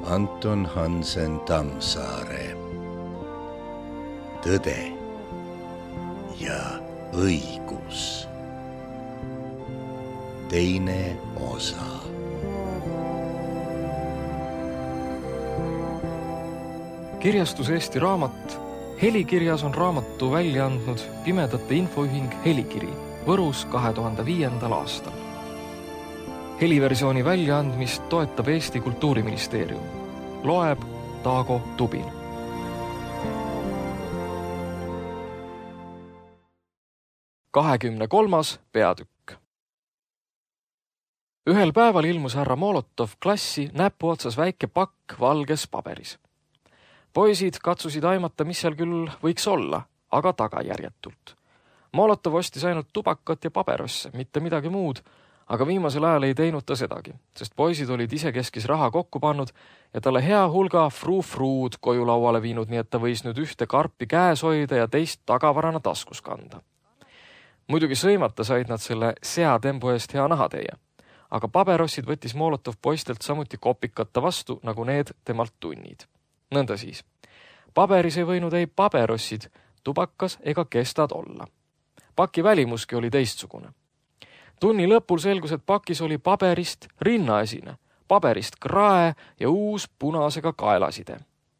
Anton Hansen Tammsaare. Tõde ja õigus. Teine osa. Kirjastus Eesti Raamat. Helikirjas on raamatu välja andnud Pimedate Infoühing Helikiri Võrus 2005. aastal. Heliversiooni väljaandmist toetab Eesti Kultuuriministeerium. Loeb Taago Tubin. Kahekümne-kolmas peatükk. Ühel päeval ilmus härra Molotov klassi näpu otsas väike pakk valges paberis. Poisid katsusid aimata, mis seal küll võiks olla, aga tagajärjetult. Molotov ostis ainult tubakat ja paberosse, mitte midagi muud, aga viimasel ajal ei teinud ta sedagi, sest poisid olid isekeskis raha kokku pannud ja talle hea hulga fruu-fruud koju lauale viinud, nii et ta võis nüüd ühte karpi käes hoida ja teist tagavarana taskus kanda. Muidugi sõimata said nad selle seatembu eest hea nahateie, aga paberossid võttis Molotov poistelt samuti kopikata vastu, nagu need temalt tunnid. Nõnda siis. Paberis ei võinud ei paberossid, tubakas ega kestad olla. Paki välimuski oli teistsugune. Tunni lõpul selgus, et pakis oli paberist rinnaesine, paberist krae ja uus punasega kaelaside.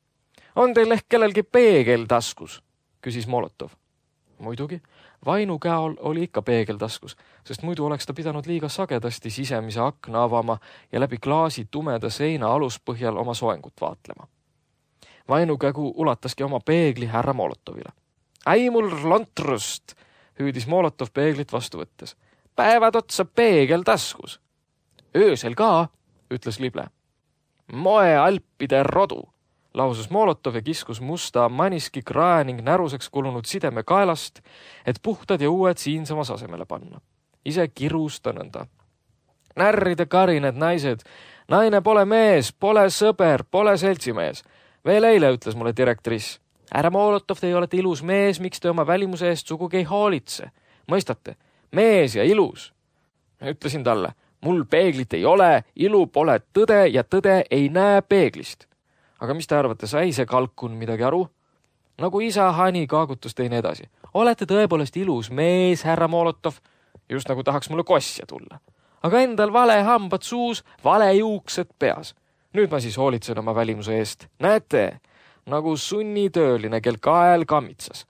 On teil ehk kellelgi peegel taskus? Küsis Molotov. Muidugi, Vainu käol oli ikka peegel taskus, sest muidu oleks ta pidanud liiga sagedasti sisemise akna avama ja läbi klaasi tumeda seina aluspõhjal oma soengut vaatlema. Vainu kägu ulataski oma peegli härra Molotovile. Ai mul lontrust, hüüdis Molotov peeglit vastu võttes. Päevad otsa peegel taskus. Öösel ka, ütles Lible. Moe alpide rodu, lausus Molotov ja kiskus musta maniski krae ning näruseks kulunud sideme kaelast, et puhtad ja uued siinsamas asemele panna. Ise kirus ta nõnda. Närride karined naised, naine pole mees, pole sõber, pole seltsimees. Veel eile ütles mulle direktris. Härra Molotov, te olete ilus mees, miks te oma välimuse eest sugugi ei hoolitse? Mõistate? Mees ja ilus. Ütlesin talle, mul peeglit ei ole, ilu pole tõde ja tõde ei näe peeglist. Aga mis te arvate, sai see kalkun midagi aru? Nagu isa Hani kaagutus teine edasi. Olete tõepoolest ilus mees, härra Molotov, just nagu tahaks mulle kossja tulla. Aga endal vale hambad suus, vale juuksed peas. Nüüd ma siis hoolitsen oma välimuse eest. Näete, nagu sunnitööline, kel kael kammitsas.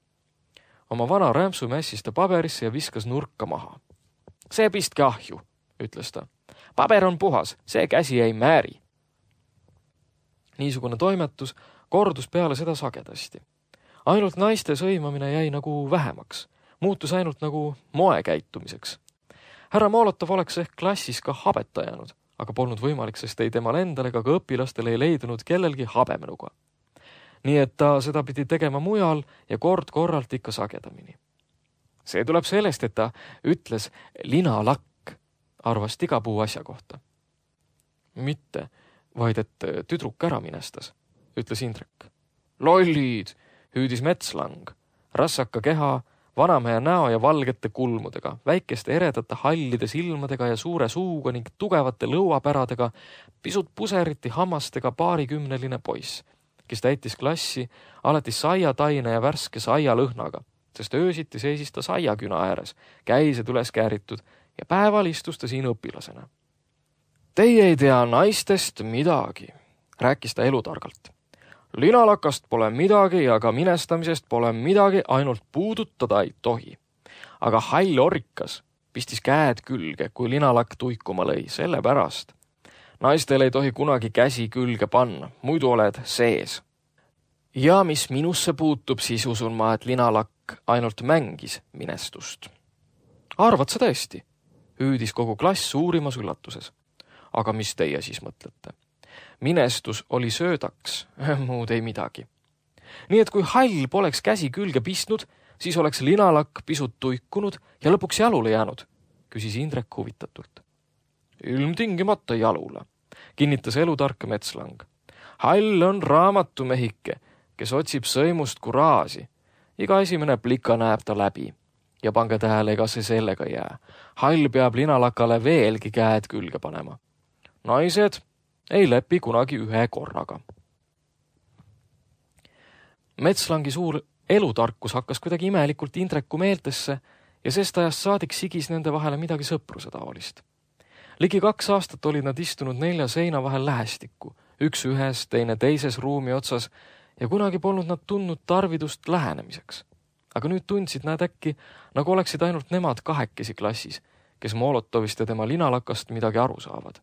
Oma vana rämpsu mässis ta paberisse ja viskas nurka maha. See pistke ahju, ütles ta. Paber on puhas, see käsi ei määri. Niisugune toimetus kordus peale seda sagedasti. Ainult naiste sõimamine jäi nagu vähemaks, muutus ainult nagu moekäitumiseks. Härra Molotov oleks ehk klassis ka habeta jäänud, aga polnud võimalik, sest ei temal endal ega ka õpilastel ei leidunud kellelgi habemenuga. Nii et ta seda pidi tegema mujal ja kord-korralt ikka sagedamini. See tuleb sellest, et ta ütles linalakk, arvas tigapuu asja kohta. Mitte, vaid et tüdruk ära minestas, ütles Indrek. Lollid, hüüdis metslang, rassaka keha, vanamehe näo ja valgete kulmudega, väikeste eredate hallide silmadega ja suure suuga ning tugevate lõuapäradega, pisut puseriti hammastega paarikümneline poiss, kes täitis klassi alati saiataine ja värske saialõhnaga, sest öösiti seisis ta saiaküna ääres, käised üles kääritud ja päeval istus ta siin õpilasena. Teie ei tea naistest midagi, rääkis ta elutargalt. Linalakast pole midagi ja ka minestamisest pole midagi, ainult puudutada ei tohi. Aga hall orikas pistis käed külge, kui linalakk tuikuma lõi, sellepärast. Naistel ei tohi kunagi käsi külge panna, muidu oled sees. Ja mis minusse puutub, siis usun ma, et linalakk ainult mängis minestust. Arvad sa tõesti? Hüüdis kogu klass suurimas üllatuses. Aga mis teie siis mõtlete? Minestus oli söödaks, muud ei midagi. Nii et kui hall poleks käsi külge pistnud, siis oleks linalakk pisut tuikunud ja lõpuks jalule jäänud, küsis Indrek huvitatult. Ilmtingimata jalule, kinnitas elutark metslang. Hall on raamatumehike, kes otsib sõimust kuraasi. Iga esimene plika näeb ta läbi. Ja pange tähele, ega see sellega jää. Hall peab linalakale veelgi käed külge panema. Naised, ei lepi kunagi ühe korraga. Metslangi suur elutarkus hakkas kuidagi imelikult Indreku meeltesse ja sest ajast saadik sigis nende vahele midagi sõpruse taolist. Ligi 2 aastat olid nad istunud 4 seina vahel lähestikku, üks ühes, teine teises ruumi otsas ja kunagi polnud nad tundnud tarvidust lähenemiseks. Aga nüüd tundsid nad äkki, nagu oleksid ainult nemad 2 klassis, kes Molotovist ja tema linalakast midagi aru saavad.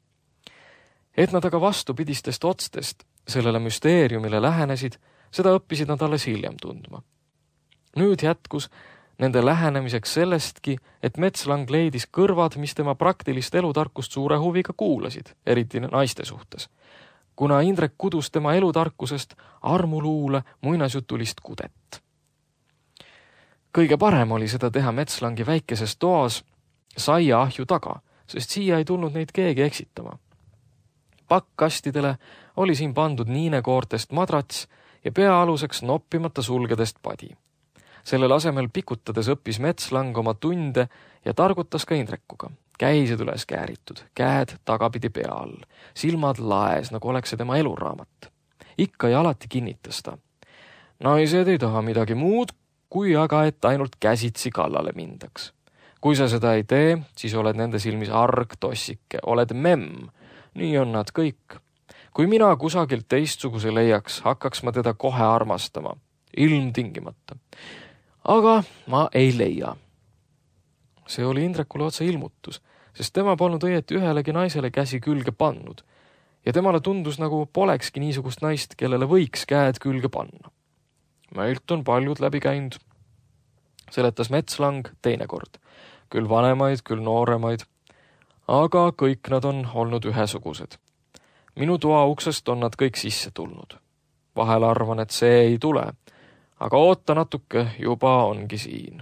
Et nad aga vastupidistest otstest sellele müsteeriumile lähenesid, seda õppisid nad alles hiljem tundma. Nüüd jätkus nende lähenemiseks sellestki, et Metslang leidis kõrvad, mis tema praktilist elutarkust suure huviga kuulasid, eriti naiste suhtes, kuna Indrek kudus tema elutarkusest armuluule muinasjutulist kudet. Kõige parem oli seda teha Metslangi väikeses toas saiaahju taga, sest siia ei tulnud neid keegi eksitama. Pakkastidele oli siin pandud niinekoortest madrats ja peaaluseks noppimata sulgedest padi. Sellel asemel pikutades õppis Metslang oma tunde ja targutas ka Indrekuga. Käised üles kääritud, käed tagapidi pea all, silmad laes, nagu oleks see tema eluraamat. Ikka ja alati kinnitas ta. Naised ei taha midagi muud, kui aga et ainult käsitsi kallale mindaks. Kui sa seda ei tee, siis oled nende silmis arg tossike, oled memm. Nii on nad kõik. Kui mina kusagilt teistsuguse leiaks, hakkaks ma teda kohe armastama, ilmtingimata. Aga ma ei leia. See oli Indrekule otse ilmutus, sest tema polnud õieti ühelegi naisele käsi külge pannud ja temale tundus, nagu polekski niisugust naist, kellele võiks käed külge panna. Meilt on paljud läbi käinud, seletas Metslang teinekord, küll vanemaid, küll nooremaid, aga kõik nad on olnud ühesugused. Minu toa uksest on nad kõik sisse tulnud. Vahel arvan, et see ei tule, aga oota natuke, juba ongi siin.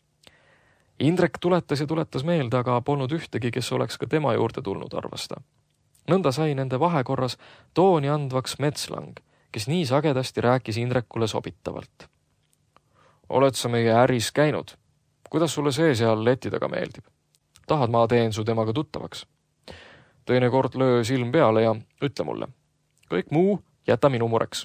Indrek tuletas meelde, aga polnud ühtegi, kes oleks ka tema juurde tulnud, arvas ta. Nõnda sai nende vahekorras tooni andvaks Metslang, kes nii sagedasti rääkis Indrekule sobitavalt. Oled sa meie äris käinud? Kuidas sulle see seal leti taga meeldib? Tahad, ma teen su temaga tuttavaks? Teinekord löö silm peale ja ütle mulle. Kõik muu jäta minu mureks.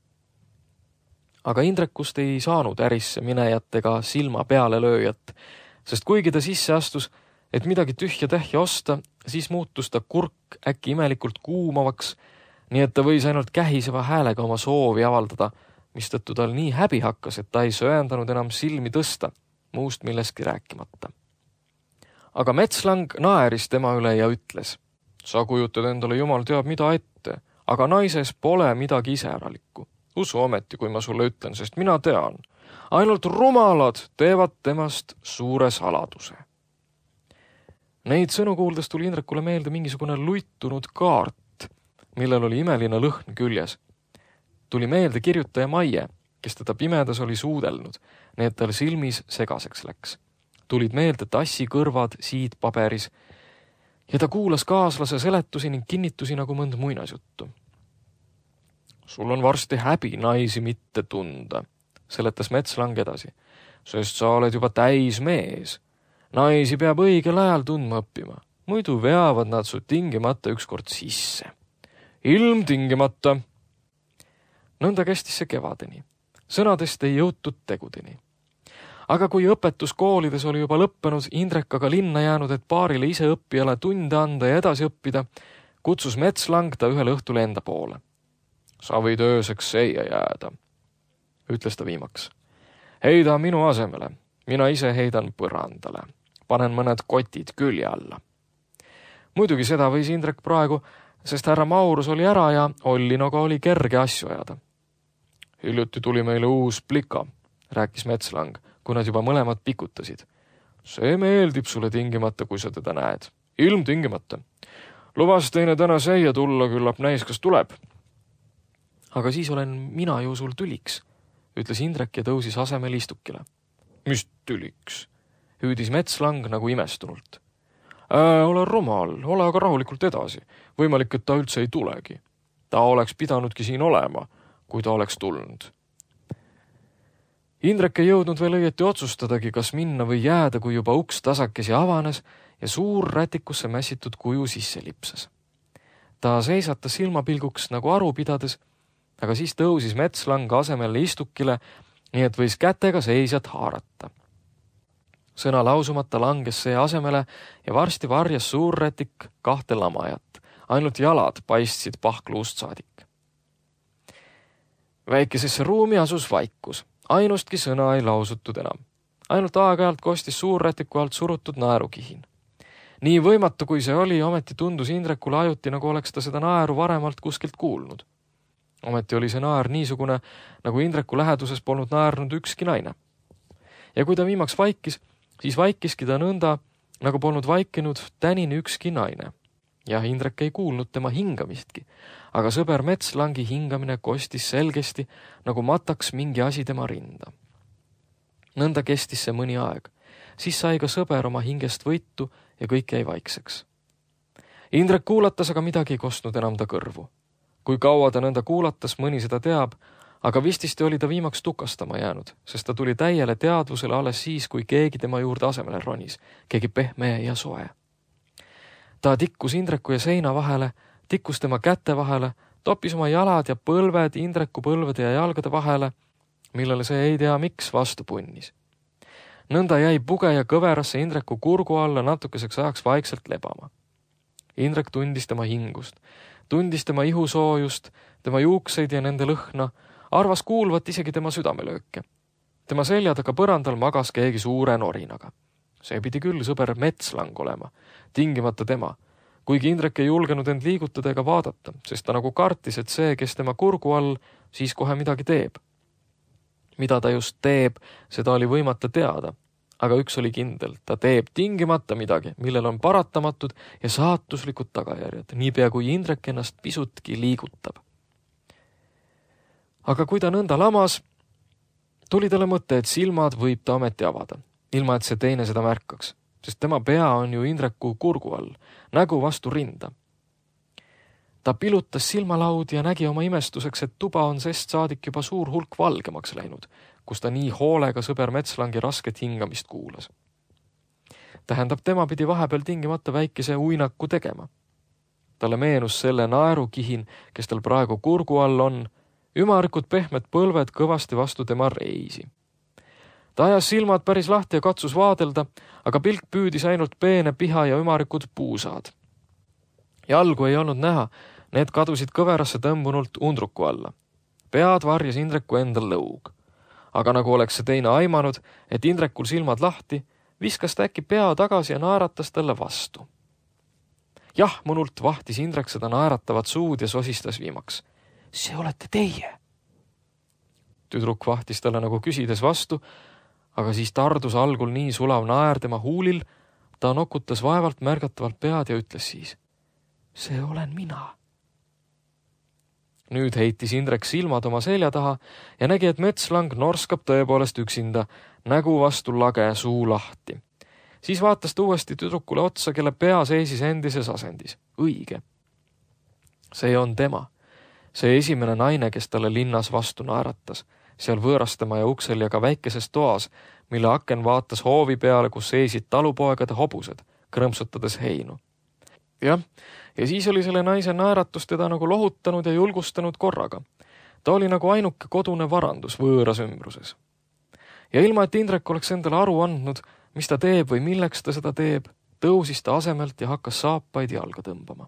Aga Indrekust ei saanud ärisse minejat ega silma peale lööjat, sest kuigi ta sisse astus, et midagi tühja-tähja osta, siis muutus ta kurk äkki imelikult kuumavaks, nii et ta võis ainult kähiseva häälega oma soovi avaldada, mistõttu tal nii häbi hakkas, et ta ei sööndanud enam silmi tõsta, muust millestki rääkimata. Aga Metslang naeris tema üle ja ütles, sa kujutad endale jumal teab mida ette, aga naises pole midagi iseäralikku. Usu ometi, kui ma sulle ütlen, sest mina tean. Ainult rumalad teevad temast suure saladuse. Neid sõnu kuuldes tuli Indrekule meelde mingisugune luitunud kaart, millel oli imeline lõhn küljes. Tuli meelde kirjutaja Maie, kes teda pimedas oli suudelnud, nii et tal silmis segaseks läks. Tulid meelde tassi kõrvad siid paberis ja ta kuulas kaaslase seletusi ning kinnitusi nagu mõnd muinasjuttu. Sul on varsti häbi naisi mitte tunda, seletas Metslang edasi, sest sa oled juba täis mees. Naisi peab õigel ajal tundma õppima, muidu veavad nad su tingimata ükskord sisse. Ilmtingimata. Nõnda kestis see kevadeni. Sõnadest ei jõutud tegudeni. Aga kui õpetus koolides oli juba lõppenud, Indrek aga linna jäänud, et paarile ise õppijale tunde anda ja edasi õppida, kutsus Metslang ta ühel õhtul enda poole. Sa võid ööseks seia jääda, ütles ta viimaks. Heida minu asemele, mina ise heidan põrandale. Panen mõned kotid külje alla. Muidugi seda võis Indrek praegu, sest härra Maurus oli ära ja Ollinoga oli kerge asju ajada. Hiljuti tuli meile uus plika, rääkis Metslang, kui nad juba mõlemad pikutasid. See meeldib sulle tingimata, kui sa teda näed. Ilmtingimata. Lubas teine täna seia tulla, küllap näis, kas tuleb. Aga siis olen mina ju sul tüliks, ütles Indrek ja tõusis asemel istukile. Mis tüliks? Hüüdis Metslang nagu imestunult. Ole rumal, ole aga rahulikult edasi. Võimalik, et ta üldse ei tulegi. Ta oleks pidanudki siin olema, kui ta oleks tulnud. Indrek ei jõudnud veel õieti otsustadagi, kas minna või jääda, kui juba uks tasakesi avanes ja suur rätikusse mässitud kuju sisse lipsas. ta seisatas silmapilguks nagu aru pidades, aga siis tõusis metslang asemele istukile, nii et võis kätega seisjat haarata. Sõna lausumata langes see asemele ja varsti varjas suurrätik 2 lamajat. Ainult jalad paistsid pahkluust saadik. Väikesesse ruumi asus vaikus. Ainustki sõna ei lausutud enam. Ainult aeg-ajalt kostis suurrätiku alt surutud naerukihin. Nii võimatu kui see oli, ometi tundus Indrekule ajuti, nagu oleks ta seda naeru varemalt kuskilt kuulnud. Ometi oli see naer niisugune, nagu Indreku läheduses polnud naernud ükski naine. Ja kui ta viimaks vaikis, siis vaikiski ta nõnda, nagu polnud vaikinud tänini ükski naine. Ja Indrek ei kuulnud tema hingamistki, aga sõber metslangi hingamine kostis selgesti, nagu mataks mingi asi tema rinda. Nõnda kestis see mõni aeg. Siis sai ka sõber oma hingest võitu ja kõik jäi vaikseks. Indrek kuulatas, aga midagi ei kostnud enam ta kõrvu. Kui kaua ta nõnda kuulatas, mõni seda teab, aga vististi oli ta viimaks tukastama jäänud, sest ta tuli täiele teadvusele alles siis, kui keegi tema juurde asemele ronis, keegi pehme ja soe. Ta tikkus Indreku ja seina vahele, tikkus tema käte vahele, toppis oma jalad ja põlved Indreku põlvede ja jalgade vahele, millele see ei tea miks vastu punnis. Nõnda jäi puge ja kõverasse Indreku kurgu alla natukeseks ajaks vaikselt lebama. Indrek tundis tema hingust, tundis tema ihusoojust, tema juukseid ja nende lõhna, arvas kuulvat isegi tema südamelööke. Tema selja taga põrandal magas keegi suure norinaga. See pidi küll sõber metslang olema, tingimata tema, kuigi Indrek ei julgenud end liigutada ega vaadata, sest ta nagu kartis, et see, kes tema kurgu all, siis kohe midagi teeb. Mida ta just teeb, seda oli võimata teada, aga üks oli kindel, ta teeb tingimata midagi, millel on paratamatud ja saatuslikud tagajärjed, niipea kui Indrek ennast pisutki liigutab. Aga kui ta nõnda lamas, tuli talle mõte, et silmad võib ta ometi avada, ilma et see teine seda märkaks, sest tema pea on ju Indreku kurgu all, nägu vastu rinda. Ta pilutas silmalaudi ja nägi oma imestuseks, et tuba on sest saadik juba suur hulk valgemaks läinud, kus ta nii hoolega sõber metslangi rasket hingamist kuulas. Tähendab, tema pidi vahepeal tingimata väikese uinaku tegema. Talle meenus selle naerukihin, kes tal praegu kurgu all on, ümarikud pehmed põlved kõvasti vastu tema reisi. Ta ajas silmad päris lahti ja katsus vaadelda, aga pilk püüdis ainult peene piha ja ümarikud puusaad. Jalgu ei olnud näha, need kadusid kõverasse tõmbunult undruku alla. Pead varjas Indreku endal lõug. Aga nagu oleks see teine aimanud, et Indrekul silmad lahti, viskas ta äkki pea tagasi ja naeratas talle vastu. Jah, mõnult vahtis Indrek seda naeratavat suud ja sosistas viimaks. See olete teie. Tüdruk vahtis talle nagu küsides vastu, aga siis tardus algul nii sulav naer tema huulil, ta nokutas vaevalt märgatavalt pead ja ütles siis, see olen mina. Nüüd heitis Indrek silmad oma selja taha ja nägi, et metslang norskab tõepoolest üksinda, nägu vastu lage, suu lahti. Siis vaatas ta uuesti tüdrukule otsa, kelle pea seisis endises asendis. Õige. See on tema. See esimene naine, kes talle linnas vastu naeratas, seal võõrastama ja uksel ja ka väikeses toas, mille aken vaatas hoovi peale, kus seisid talupoegade hobused, krõmpsutades heinu. Jah, ja siis oli selle naise naeratus teda nagu lohutanud ja julgustanud korraga. Ta oli nagu ainuke kodune varandus võõras ümbruses. Ja ilma, et Indrek oleks endale aru andnud, mis ta teeb või milleks ta seda teeb, tõusis ta asemelt ja hakkas saapaid jalga tõmbama.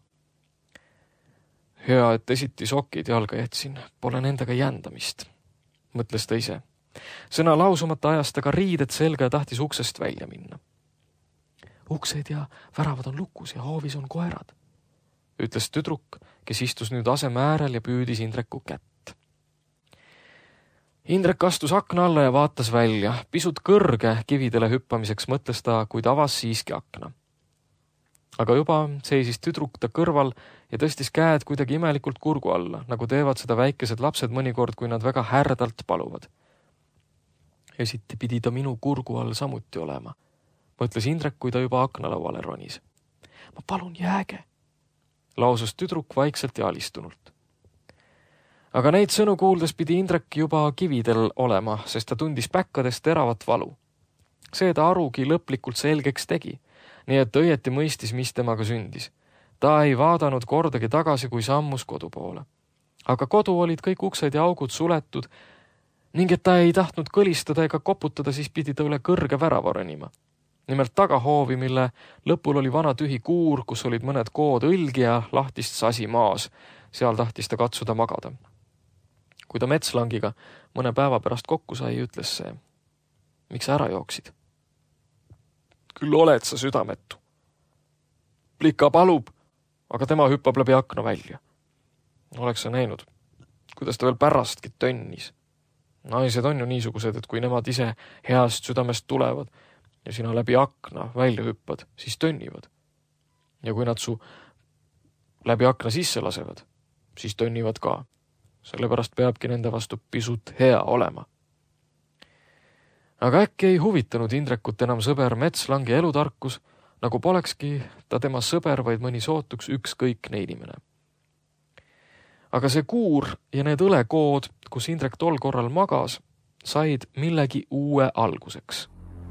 Hea, et esiti sokid jalga jätsin, pole nendega jändamist, mõtles ta ise. Sõna lausumata ajas ta ka riided selga ja tahtis uksest välja minna. Uksed ja väravad on lukus ja hoovis on koerad, ütles tüdruk, kes istus nüüd aseme äärel ja püüdis Indreku kätt. Indrek astus akna alla ja vaatas välja. Pisut kõrge kividele hüppamiseks mõtles ta, kuid avas siiski akna. Aga juba seisis tüdruk ta kõrval ja tõstis käed kuidagi imelikult kurgu alla, nagu teevad seda väikesed lapsed mõnikord, kui nad väga härdalt paluvad. Esiti pidi ta minu kurgu all samuti olema, mõtles Indrek, kui ta juba aknalauale ronis. Ma palun jääge, lausus tüdruk vaikselt ja alistunult. Aga neid sõnu kuuldes pidi Indrek juba kividel olema, sest ta tundis päkkadest teravat valu. See ta arugi lõplikult selgeks tegi, nii et õieti mõistis, mis temaga sündis. Ta ei vaadanud kordagi tagasi, kui sammus kodu poole. Aga kodu olid kõik uksed ja augud suletud ning et ta ei tahtnud kõlistada ega koputada, siis pidi ta üle kõrge värava ronima. Nimelt tagahoovi, mille lõpul oli vana tühi kuur, kus olid mõned kood õlgi ja lahtist sasi maas. Seal tahtis ta katsuda magada. Kui ta metslangiga mõne päeva pärast kokku sai, ütles see: miks sa ära jooksid? Küll oled sa südametu. Plika palub, aga tema hüppab läbi akna välja. Oleks sa näinud, kuidas ta veel pärastki tönnis. Naised on ju niisugused, et kui nemad ise heast südamest tulevad ja sina läbi akna välja hüppad, siis tönnivad. Ja kui nad su läbi akna sisse lasevad, siis tönnivad ka. Sellepärast peabki nende vastu pisut hea olema. Aga äkki ei huvitanud Indrekut enam sõber metslangi elutarkus, nagu polekski ta tema sõber, vaid mõni sootuks ükskõikne inimene. Aga see kuur ja need õlekood, kus Indrek tol korral magas, said millegi uue alguseks.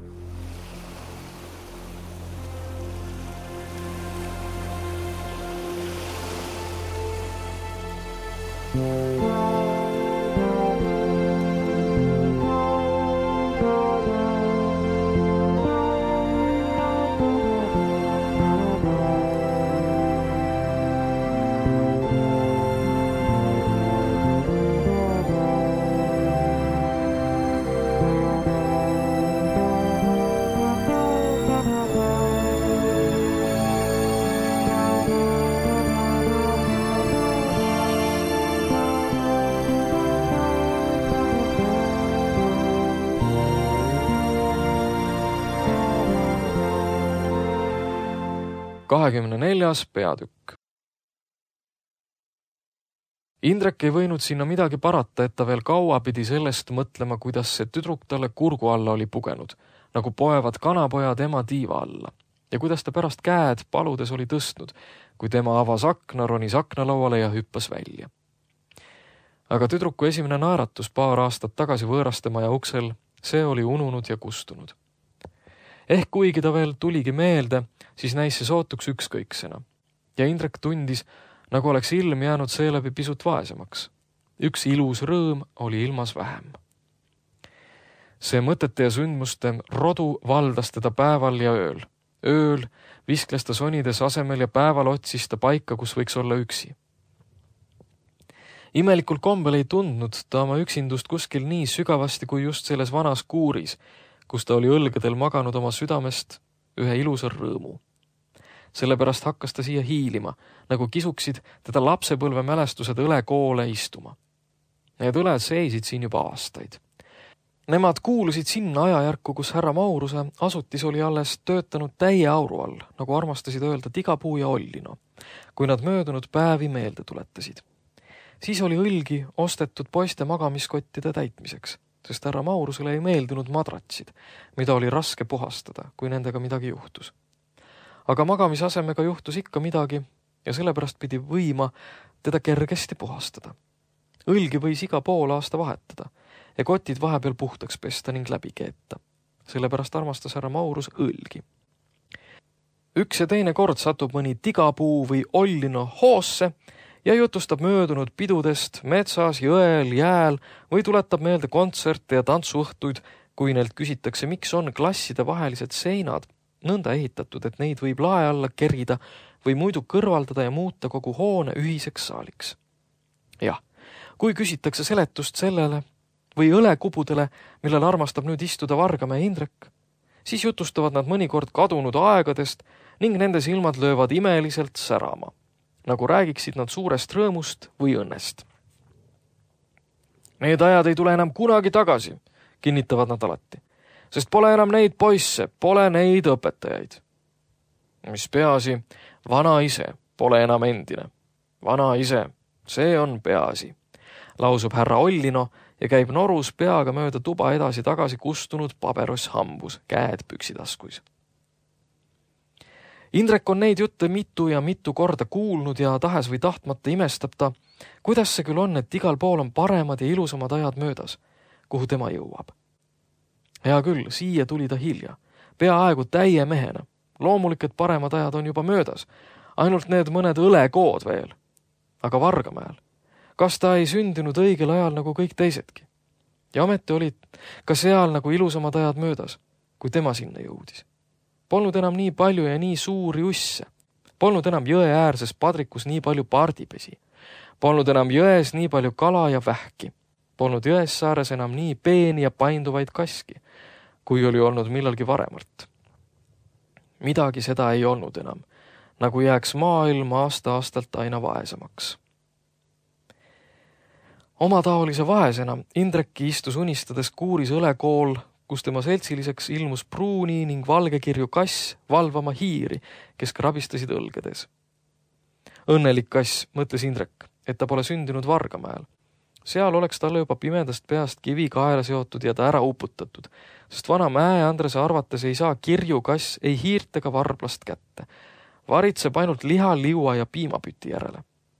Kahekümne 4. peatükk. Indrek ei võinud sinna midagi parata, et ta veel kaua pidi sellest mõtlema, kuidas see tüdruk talle kurgu alla oli pugenud, nagu poevad kanapojad ema tiiva alla, ja kuidas ta pärast käed paludes oli tõstnud, kui tema avas akna, ronis aknalauale ja hüppas välja. Aga tüdruku esimene naeratus paar aastat tagasi võõrastemaja uksel, see oli ununud ja kustunud. Ehk kuigi ta veel tuligi meelde, siis näis see sootuks ükskõiksena. Ja Indrek tundis, nagu oleks ilm jäänud seeläbi pisut vaesemaks. Üks ilus rõõm oli ilmas vähem. See mõtete ja sündmuste rodu valdas teda päeval ja ööl. Ööl viskles ta sonides asemel ja päeval otsis ta paika, kus võiks olla üksi. Imelikul kombel ei tundnud ta oma üksindust kuskil nii sügavasti kui just selles vanas kuuris, kus ta oli õlgadel maganud oma südamest ühe ilusa rõõmu. Sellepärast hakkas ta siia hiilima, nagu kisuksid teda lapsepõlve mälestused õlekoole istuma. Need õled seisid siin juba aastaid. Nemad kuulusid sinna ajajärku, kus härra Mauruse asutis oli alles töötanud täie auru all, nagu armastasid öelda Tigapuu ja Ollino, kui nad möödunud päevi meelde tuletasid. Siis oli õlgi ostetud poiste magamiskottide täitmiseks, sest härra Maurusele ei meeldinud madratsid, mida oli raske puhastada, kui nendega midagi juhtus. Aga magamisasemega juhtus ikka midagi ja sellepärast pidi võima teda kergesti puhastada. Õlgi võis iga pool aasta vahetada ja kotid vahepeal puhtaks pesta ning läbi keeta. Sellepärast armastas härra Maurus õlgi. Üks ja teine kord satub mõni Tigapuu või Ollino hoosse ja jutustab möödunud pidudest metsas, jõel, jääl või tuletab meelde kontserte ja tantsuõhtuid, kui neilt küsitakse, miks on klasside vahelised seinad nõnda ehitatud, et neid võib lae alla kerida või muidu kõrvaldada ja muuta kogu hoone ühiseks saaliks. Jah, kui küsitakse seletust sellele või õlekubudele, millel armastab nüüd istuda Vargamäe Indrek, siis jutustavad nad mõnikord kadunud aegadest ning nende silmad löövad imeliselt särama, nagu räägiksid nad suurest rõõmust või õnnest. Need ajad ei tule enam kunagi tagasi, kinnitavad nad alati, sest pole enam neid poisse, pole neid õpetajaid. Mis peaasi, vana ise pole enam endine. Vana ise, see on peaasi, lausub härra Ollino ja käib norus peaga mööda tuba edasi-tagasi kustunud pabeross hambus, käed püksitaskuis. Indrek on neid jutte mitu ja mitu korda kuulnud ja tahes või tahtmata imestab ta, kuidas see küll on, et igal pool on paremad ja ilusamad ajad möödas, kuhu tema jõuab. Hea küll, siia tuli ta hilja, peaaegu täie mehena. Loomulik, et paremad ajad on juba möödas, ainult need mõned õlekood veel. Aga Vargamäel, kas ta ei sündinud õigel ajal nagu kõik teisedki? Ja ometi olid ka seal nagu ilusamad ajad möödas, kui tema sinna jõudis. Polnud enam nii palju ja nii suuri usse. Polnud enam jõe äärses padrikus nii palju pardipesi. Polnud enam jões nii palju kala ja vähki. Polnud jões saares enam nii peeni ja painduvaid kaski, kui oli olnud millalgi varemalt. Midagi seda ei olnud enam, nagu jääks maailm aasta-aastalt aina vaesemaks. Omataolise vaesena Indreki istus unistades kuuris õlekool, kus tema seltsiliseks ilmus pruuni ning valgekirju kass valvama hiiri, kes krabistasid õlgedes. Õnnelik kass, mõtles Indrek, et ta pole sündinud Vargamäel. Seal oleks talle juba pimedast peast kivi kaela seotud ja ta ära uputatud, sest vana Mäe Andrese arvates ei saa kirju kass ei hiirt ega varblast kätte. Varitseb ainult liha, liua ja piimapüti järele.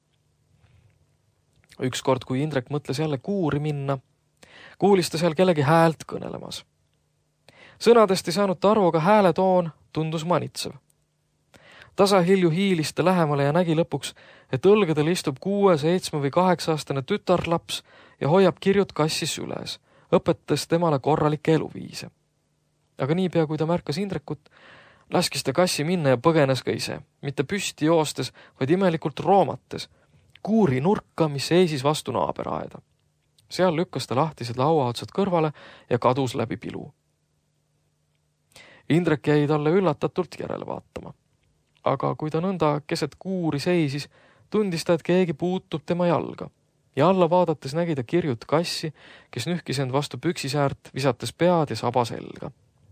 Ükskord, kui Indrek mõtles jälle kuuri minna, kuulis ta seal kellegi häält kõnelemas. Sõnadest ei saanud ta aru, aga hääletoon tundus manitsev. Tasahilju hiilis ta lähemale ja nägi lõpuks, et õlgedel istub 6, 7 või 8-aastane tütarlaps ja hoiab kirjut kassi süles, õpetades temale korralikke eluviise. Aga niipea, kui ta märkas Indrekut, laskis ta kassi minna ja põgenes ka ise, mitte püsti joostes, vaid imelikult roomates, kuuri nurka, mis seisis vastu naaberaeda. Seal lükkas ta lahtised lauaotsad kõrvale ja kadus läbi pilu. Indrek jäi talle üllatatult järele vaatama. Aga kui ta nõnda keset kuuri seisis, tundis ta, et keegi puutub tema jalga. Ja alla vaadates nägi ta kirjut kassi, kes nühkis end vastu püksisäärt, visates pead ja saba selga.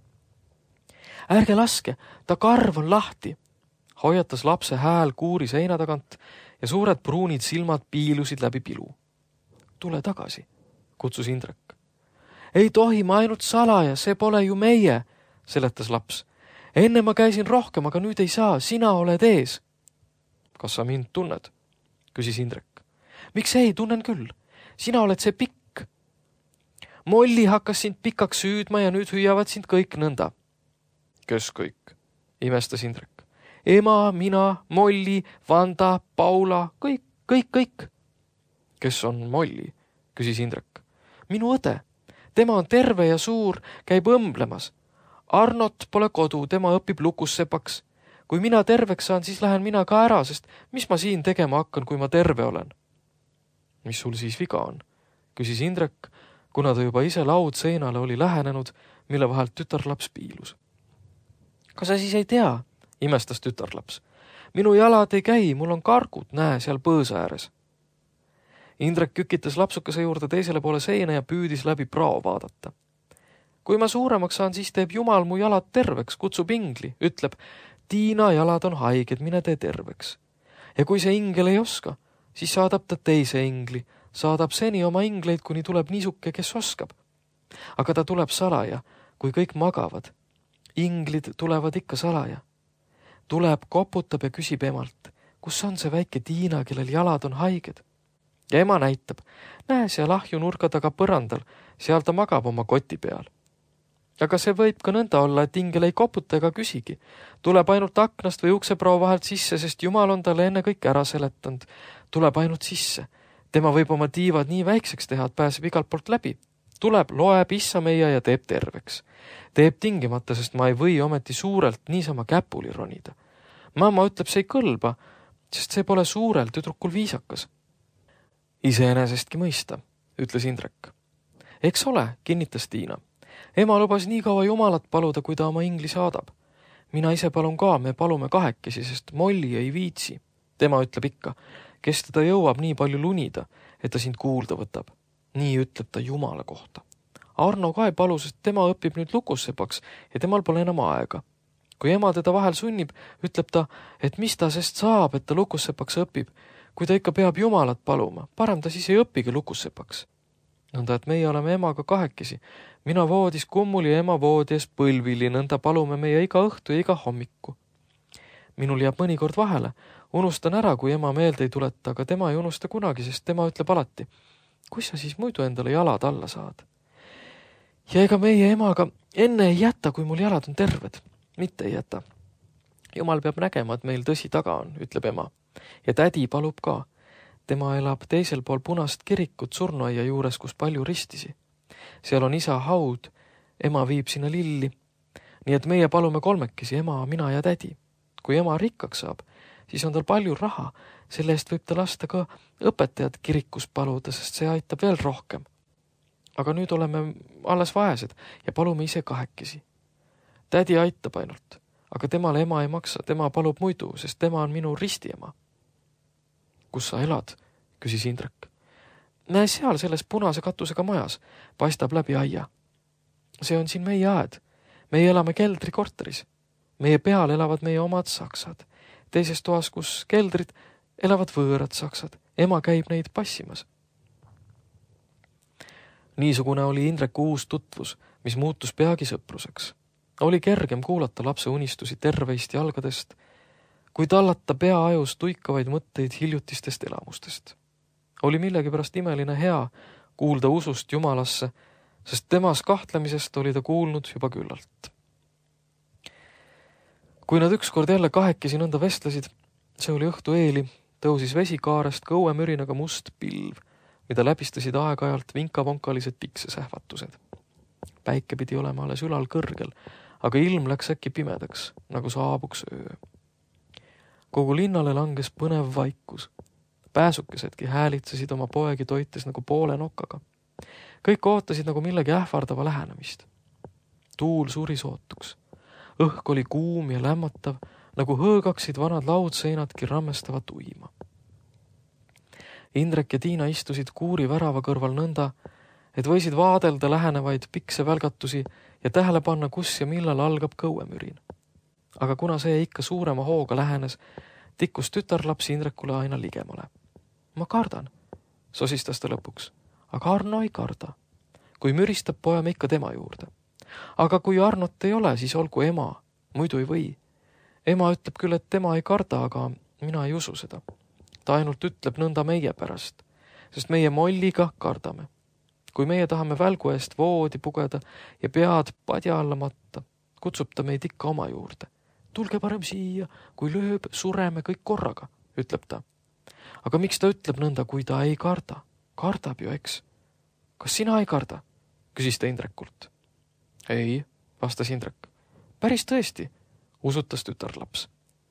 Ärge laske, ta karv on lahti, hoiatas lapse hääl kuuri seina tagant ja suured pruunid silmad piilusid läbi pilu. Tule tagasi, kutsus Indrek. Ei tohi, ma ainult salaja, see pole ju meie, seletas laps. Enne ma käisin rohkem, aga nüüd ei saa, sina oled ees. Kas sa mind tunned? Küsis Indrek. Miks ei, tunnen küll. Sina oled see pikk. Molli hakkas sind pikaks süüdma ja nüüd hüüavad sind kõik nõnda. Kes kõik? Imestas Indrek. Ema, mina, Molli, Vanda, Paula, kõik. Kes on Molli? Küsis Indrek. Minu õde. Tema on terve ja suur, käib õmblemas. Arnot pole kodu, tema õpib lukussepaks. Kui mina terveks saan, siis lähen mina ka ära, sest mis ma siin tegema hakkan, kui ma terve olen? Mis sul siis viga on? Küsis Indrek, kuna ta juba ise laud seinale oli lähenenud, mille vahelt tütarlaps piilus. Kas sa siis ei tea? Imestas tütarlaps. Minu jalad ei käi, mul on kargud, näe, seal põõsa ääres. Indrek kükitas lapsukese juurde teisele poole seina ja püüdis läbi prao vaadata. Kui ma suuremaks saan, siis teeb Jumal mu jalad terveks, kutsub ingli, ütleb, Tiina jalad on haiged, mine tee terveks. Ja kui see ingel ei oska, siis saadab ta teise ingli, saadab seni oma ingleid, kuni tuleb niisuke, kes oskab. Aga ta tuleb salaja, kui kõik magavad. Inglid tulevad ikka salaja. Tuleb, koputab ja küsib emalt, kus on see väike Tiina, kellel jalad on haiged. Ja ema näitab, näe seal ahju nurga taga põrandal, seal ta magab oma koti peal. Aga see võib ka nõnda olla, et ingel ei koputa ega küsigi. Tuleb ainult aknast või ukseprao vahelt sisse, sest Jumal on talle enne kõik ära seletanud. Tuleb ainult sisse. Tema võib oma tiivad nii väikseks teha, et pääseb igalt poolt läbi. Tuleb, loeb issa meie ja teeb terveks. Teeb tingimata, sest ma ei või ometi suurelt niisama käpuli ronida. Mamma ütleb, see ei kõlba, sest see pole suurel tüdrukul viisakas. Iseenesestki mõista, ütles Indrek. Eks ole, kinnitas Tiina. Ema lubas nii kaua Jumalat paluda, kui ta oma ingli saadab. Mina ise palun ka, me palume kahekesi, sest Molli ei viitsi. Tema ütleb ikka, kes teda jõuab nii palju lunida, et ta sind kuulda võtab. Nii ütleb ta Jumala kohta. Arno ka ei palu, sest tema õpib nüüd lukussepaks ja temal pole enam aega. Kui ema teda vahel sunnib, ütleb ta, et mis ta sest saab, et ta lukussepaks õpib. Kui ta ikka peab Jumalat paluma, parem ta siis ei õpigi lukussepaks. Nõnda, et meie oleme emaga kahekesi. Mina voodis kummuli ja ema voodi ees põlvili, nõnda palume meie iga õhtu ja iga hommiku. Minul jääb mõnikord vahele. Unustan ära, kui ema meelde ei tuleta, aga tema ei unusta kunagi, sest tema ütleb alati, kus sa siis muidu endale jalad alla saad? Ja ega meie emaga enne ei jäta, kui mul jalad on terved. Mitte ei jäta. Jumal peab nägema, et meil tõsi taga on, ütleb ema. Ja tädi palub ka. Tema elab teisel pool punast kirikut surnuaia juures, kus palju ristisi. Seal on isa haud, ema viib sinna lilli. Nii et meie palume kolmekesi, ema, mina ja tädi. Kui ema rikkaks saab, siis on tal palju raha. Selle eest võib ta lasta ka õpetajad kirikus paluda, sest see aitab veel rohkem. Aga nüüd oleme alles vaesed ja palume ise kahekesi. Tädi aitab ainult, aga temale ema ei maksa, tema palub muidu, sest tema on minu ristiema. Kus sa elad? Küsis Indrek. Näe seal selles punase katusega majas, paistab läbi aia. See on siin meie aed. Meie elame keldrikorteris. Meie peal elavad meie omad saksad. Teises toas, kus keldrid, elavad võõrad saksad. Ema käib neid passimas. Niisugune oli Indreku uus tutvus, mis muutus peagi sõpruseks. Oli kergem kuulata lapse unistusi terveist jalgadest, kui tallata peaajus tuikavaid mõtteid hiljutistest elamustest. Oli millegipärast imeline hea kuulda usust Jumalasse, sest temas kahtlemisest oli ta kuulnud juba küllalt. Kui nad ükskord jälle kahekesi nõnda vestlesid, see oli õhtu eeli, tõusis vesikaarest kõuemürinaga must pilv, mida läbistasid aeg-ajalt vinkavonkalised tiksesähvatused. Päike pidi olema alles ülal kõrgel, aga ilm läks äkki pimedaks, nagu saabuks öö. Kogu linnale langes põnev vaikus. Pääsukesedki häälitsesid oma poegi toites nagu poole nokaga. Kõik ootasid nagu millegi ähvardava lähenemist. Tuul suri sootuks. Õhk oli kuum ja lämmatav, nagu hõõgaksid vanad laudseinadki rammestavat uima. Indrek ja Tiina istusid kuuri värava kõrval nõnda, et võisid vaadelda lähenevaid pikse välgatusi ja tähele panna, kus ja millal algab kõuemürin. Aga kuna see ikka suurema hooga lähenes, tikkus tütarlaps Indrekule aina ligemale. Ma kardan, sosistas ta lõpuks, aga Arno ei karda. Kui müristab, pojame ikka tema juurde. Aga kui Arnot ei ole, siis olgu ema, muidu ei või. Ema ütleb küll, et tema ei karda, aga mina ei usu seda. Ta ainult ütleb nõnda meie pärast, sest meie Molliga kardame. Kui meie tahame välgu eest voodi pugeda ja pead padja alla matta, kutsub ta meid ikka oma juurde. Tulge parem siia, kui lööb, sureme kõik korraga, ütleb ta. Aga miks ta ütleb nõnda, kui ta ei karda? Kardab ju, eks? Kas sina ei karda? Küsis ta Indrekult. Ei, vastas Indrek. Päris tõesti, usutas tütarlaps.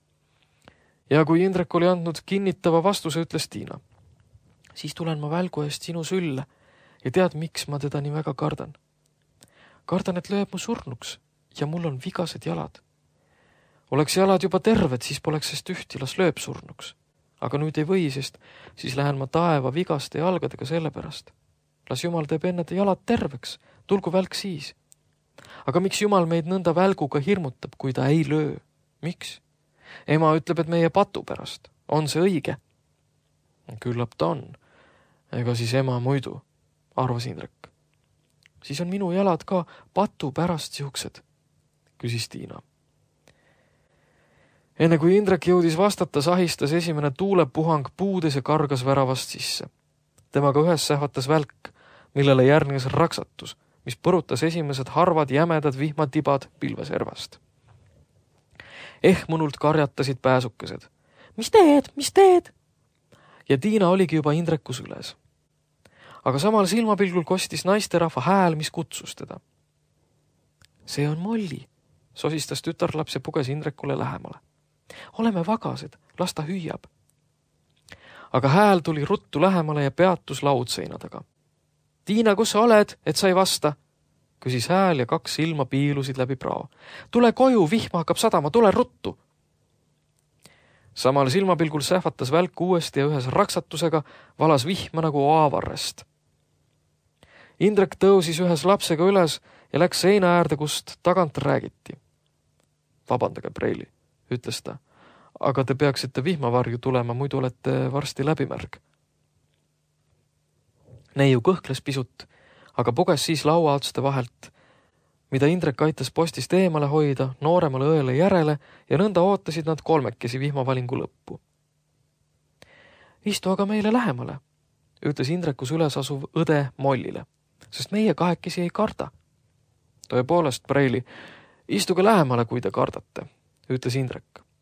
Ja kui Indrek oli andnud kinnitava vastuse, ütles Tiina. Siis tulen ma välgu eest sinu sülle ja tead, miks ma teda nii väga kardan. Kardan, et lööb mu surnuks ja mul on vigased jalad. Oleks jalad juba terved, siis poleks sest ühti, las lööb surnuks. Aga nüüd ei või, sest siis lähen ma taeva vigaste jalgadega selle pärast. Las Jumal teeb enne jalad terveks, tulgu välk siis. Aga miks Jumal meid nõnda välguga hirmutab, kui ta ei löö? Miks? Ema ütleb, et meie patu pärast. On see õige? Küllap ta on. Ega siis ema muidu, arvas Indrek. Siis on minu jalad ka patu pärast siuksed, küsis Tiina. Enne kui Indrek jõudis vastata, sahistas esimene tuulepuhang puudes ja kargas väravast sisse. Temaga ühes sähvatas välk, millele järgnes raksatus, mis põrutas esimesed harvad jämedad vihmatibad pilveservast. Ehmunult karjatasid pääsukesed. Mis teed? Mis teed? Ja Tiina oligi juba Indreku süles. Aga samal silmapilgul kostis naisterahva hääl, mis kutsus teda. See on Molli, sosistas tütarlaps ja puges Indrekule lähemale. Oleme vagased, las ta hüüab. Aga hääl tuli ruttu lähemale ja peatus laudseina taga. Tiina, kus sa oled, et sa ei vasta? Küsis hääl ja kaks silma piilusid läbi prao. Tule koju, vihma hakkab sadama, tule ruttu. Samal silmapilgul sähvatas välk uuesti ja ühes raksatusega valas vihma nagu aavarrest. Indrek tõusis ühes lapsega üles ja läks seina äärde, kust tagant räägiti. Vabandage, Preili, ütles ta, aga te peaksite vihmavarju tulema, muidu olete varsti läbimärg. Neiu kõhkles pisut, aga puges siis lauaotste vahelt, mida Indrek aitas postist eemale hoida, nooremale õele järele ja nõnda ootasid nad kolmekesi vihmavalingu lõppu. Istu aga meile lähemale, ütles Indrekus üles asuv õde Mollile, sest meie kahekesi ei karda. Tõepoolest, Preili, istuge lähemale, kui te kardate, ütles Indrek.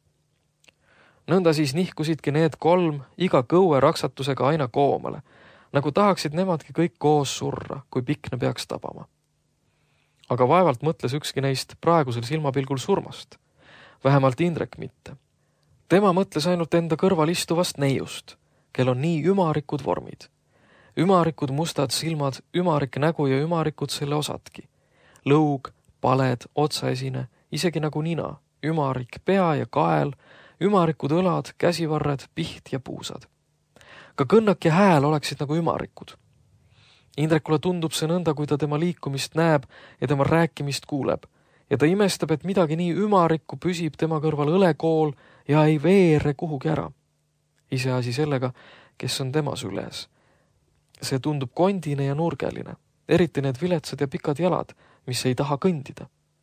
Nõnda siis nihkusidki need 3 iga kõue raksatusega aina koomale, nagu tahaksid nemadki kõik koos surra, kui pikne peaks tabama. Aga vaevalt mõtles ükski neist praegusel silmapilgul surmast. Vähemalt Indrek mitte. Tema mõtles ainult enda kõrval istuvast neiust, kel on nii ümarikud vormid. Ümarikud mustad silmad, ümarik nägu ja ümarikud selle osadki. Lõug, paled, otsaesine, isegi nagu nina, ümarik pea ja kael, ümarikud õlad, käsivarred, piht ja puusad. Ka kõnnak ja hääl oleksid nagu ümarikud. Indrekule tundub see nõnda, kui ta tema liikumist näeb ja tema rääkimist kuuleb, ja ta imestab, et midagi nii ümarikku püsib tema kõrval õlekool ja ei veere kuhugi ära. Iseasi sellega, kes on tema süles. See tundub kondine ja nurgeline, eriti need viletsad ja pikad jalad, mis ei taha kõndida.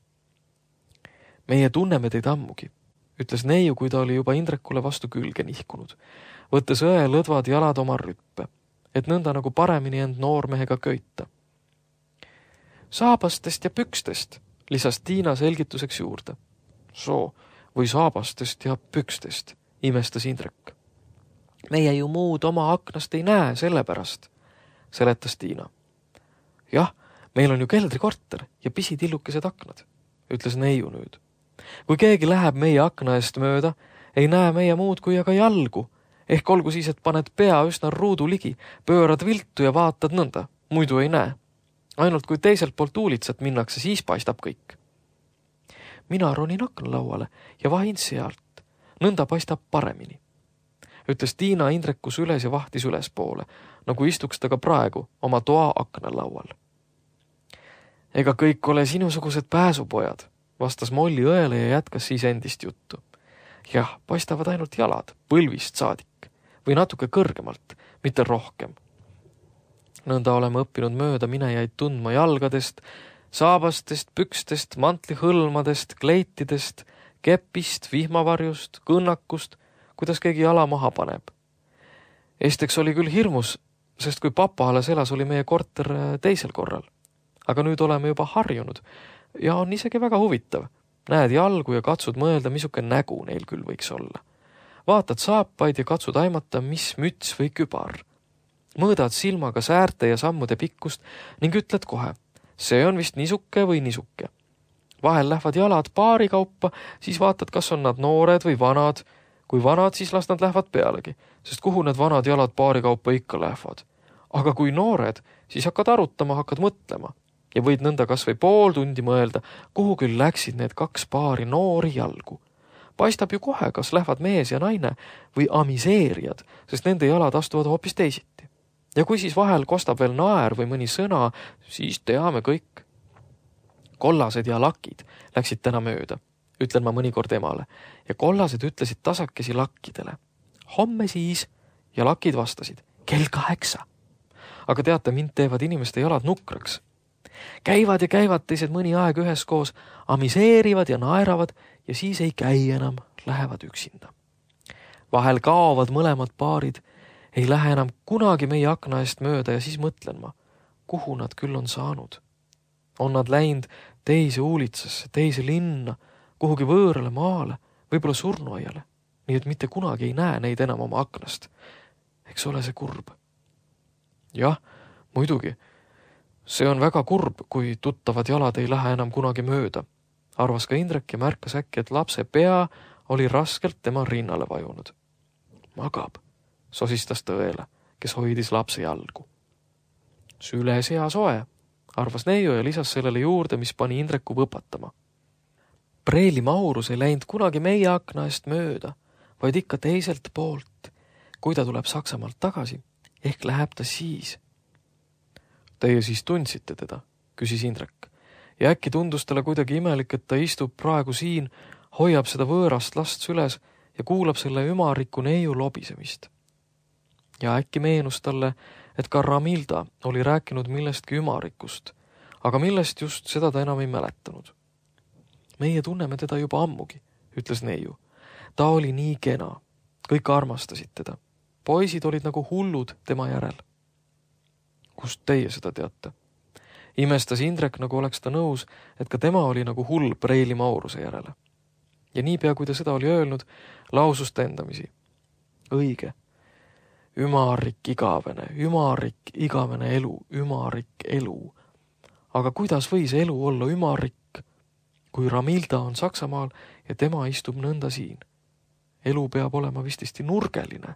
Meie tunneme teid ammugi, ütles neiu, kui ta oli juba Indrekule vastu külge nihkunud, võttes õe lõdvad jalad oma rüppe, et nõnda nagu paremini end noormehega köita. Saabastest ja pükstest, lisas Tiina selgituseks juurde. Soo, või saabastest ja pükstest, imestas Indrek. Meie ju muud oma aknast ei näe, sellepärast, seletas Tiina. Jah, meil on ju keldrikorter ja pisitillukesed aknad, ütles neiu nüüd. Kui keegi läheb meie akna eest mööda, ei näe meie muud kui aga jalgu, ehk olgu siis, et paned pea üsna ruudu ligi, pöörad viltu ja vaatad nõnda, muidu ei näe. Ainult kui teiselt poolt uulitsat minnakse, siis paistab kõik. Mina ronin aknalauale ja vahin sealt, nõnda paistab paremini, ütles Tiina Indreku süles ja vahtis ülespoole, nagu istuks ta ka praegu oma toa aknalaual. Ega kõik ole sinusugused pääsupojad, vastas Molli õele ja jätkas siis endist juttu. Jah, paistavad ainult jalad, põlvist saadik, või natuke kõrgemalt, mitte rohkem. Nõnda oleme õppinud mööda minejaid tundma jalgadest, saabastest, pükstest, mantlihõlmadest, kleitidest, kepist, vihmavarjust, kõnnakust, kuidas keegi jala maha paneb. Esteks oli küll hirmus, sest kui papa alles elas, oli meie korter teisel korral. Aga nüüd oleme juba harjunud ja on isegi väga huvitav. Näed jalgu ja katsud mõelda, misuke nägu neil küll võiks olla. Vaatad saapaid ja katsud aimata, mis müts või kübar. Mõõdad silmaga säärte ja sammude pikkust ning ütled kohe, see on vist nisuke või nisuke. Vahel lähevad jalad paari kaupa, siis vaatad, kas on nad noored või vanad. Kui vanad, siis las nad lähevad pealegi, sest kuhu need vanad jalad paari kaupa ikka lähevad. Aga kui noored, siis hakkad arutama, hakkad mõtlema. Ja võid nõnda kas või pool tundi mõelda, kuhu küll läksid need 2 paari noori jalgu. Paistab ju kohe, kas lähevad mees ja naine või amiseerijad, sest nende jalad astuvad hoopis teisiti. Ja kui siis vahel kostab veel naer või mõni sõna, siis teame kõik. Kollased ja lakid läksid täna mööda, ütlen ma mõnikord emale, ja kollased ütlesid tasakesi lakkidele. Homme siis, ja lakid vastasid, kell 8. Aga teate, mind teevad inimeste jalad nukraks. Käivad ja käivad teised mõni aeg üheskoos, amiseerivad ja naeravad ja siis ei käi enam, lähevad üksinda. Vahel kaovad mõlemad paarid, ei lähe enam kunagi meie akna eest mööda ja siis mõtlen ma, kuhu nad küll on saanud. On nad läinud teise uulitsasse, teise linna, kuhugi võõrale maale, võib-olla surnuaiale, nii et mitte kunagi ei näe neid enam oma aknast. Eks ole see kurb? Jah, muidugi. See on väga kurb, kui tuttavad jalad ei lähe enam kunagi mööda, arvas ka Indrek ja märkas äkki, et lapse pea oli raskelt tema rinnale vajunud. Magab, sosistas ta õele, kes hoidis lapse jalgu. Süles hea soe, arvas neiu ja lisas sellele juurde, mis pani Indreku võpatama. Preili Maurus ei läinud kunagi meie akna eest mööda, vaid ikka teiselt poolt. Kui ta tuleb Saksamaalt tagasi, ehk läheb ta siis. Teie siis tundsite teda, küsis Indrek. Ja äkki tundus talle kuidagi imelik, et ta istub praegu siin, hoiab seda võõrast last süles ja kuulab selle ümariku neiu lobisemist. Ja äkki meenus talle, et ka Ramilda oli rääkinud millestki ümarikust, aga millest just seda ta enam ei mäletanud. Meie tunneme teda juba ammugi, ütles neiu. Ta oli nii kena, kõik armastasid teda. Poisid olid nagu hullud tema järel. Kust teie seda teate? Imestas Indrek, nagu oleks ta nõus, et ka tema oli nagu hull Preili Mauruse järele. ja niipea, kui ta seda oli öelnud, lausus ta endamisi. Õige. Ümarik igavene elu, ümarik elu. Aga kuidas võis elu olla ümarik, kui Ramilda on Saksamaal ja tema istub nõnda siin? Elu peab olema vististi nurgeline.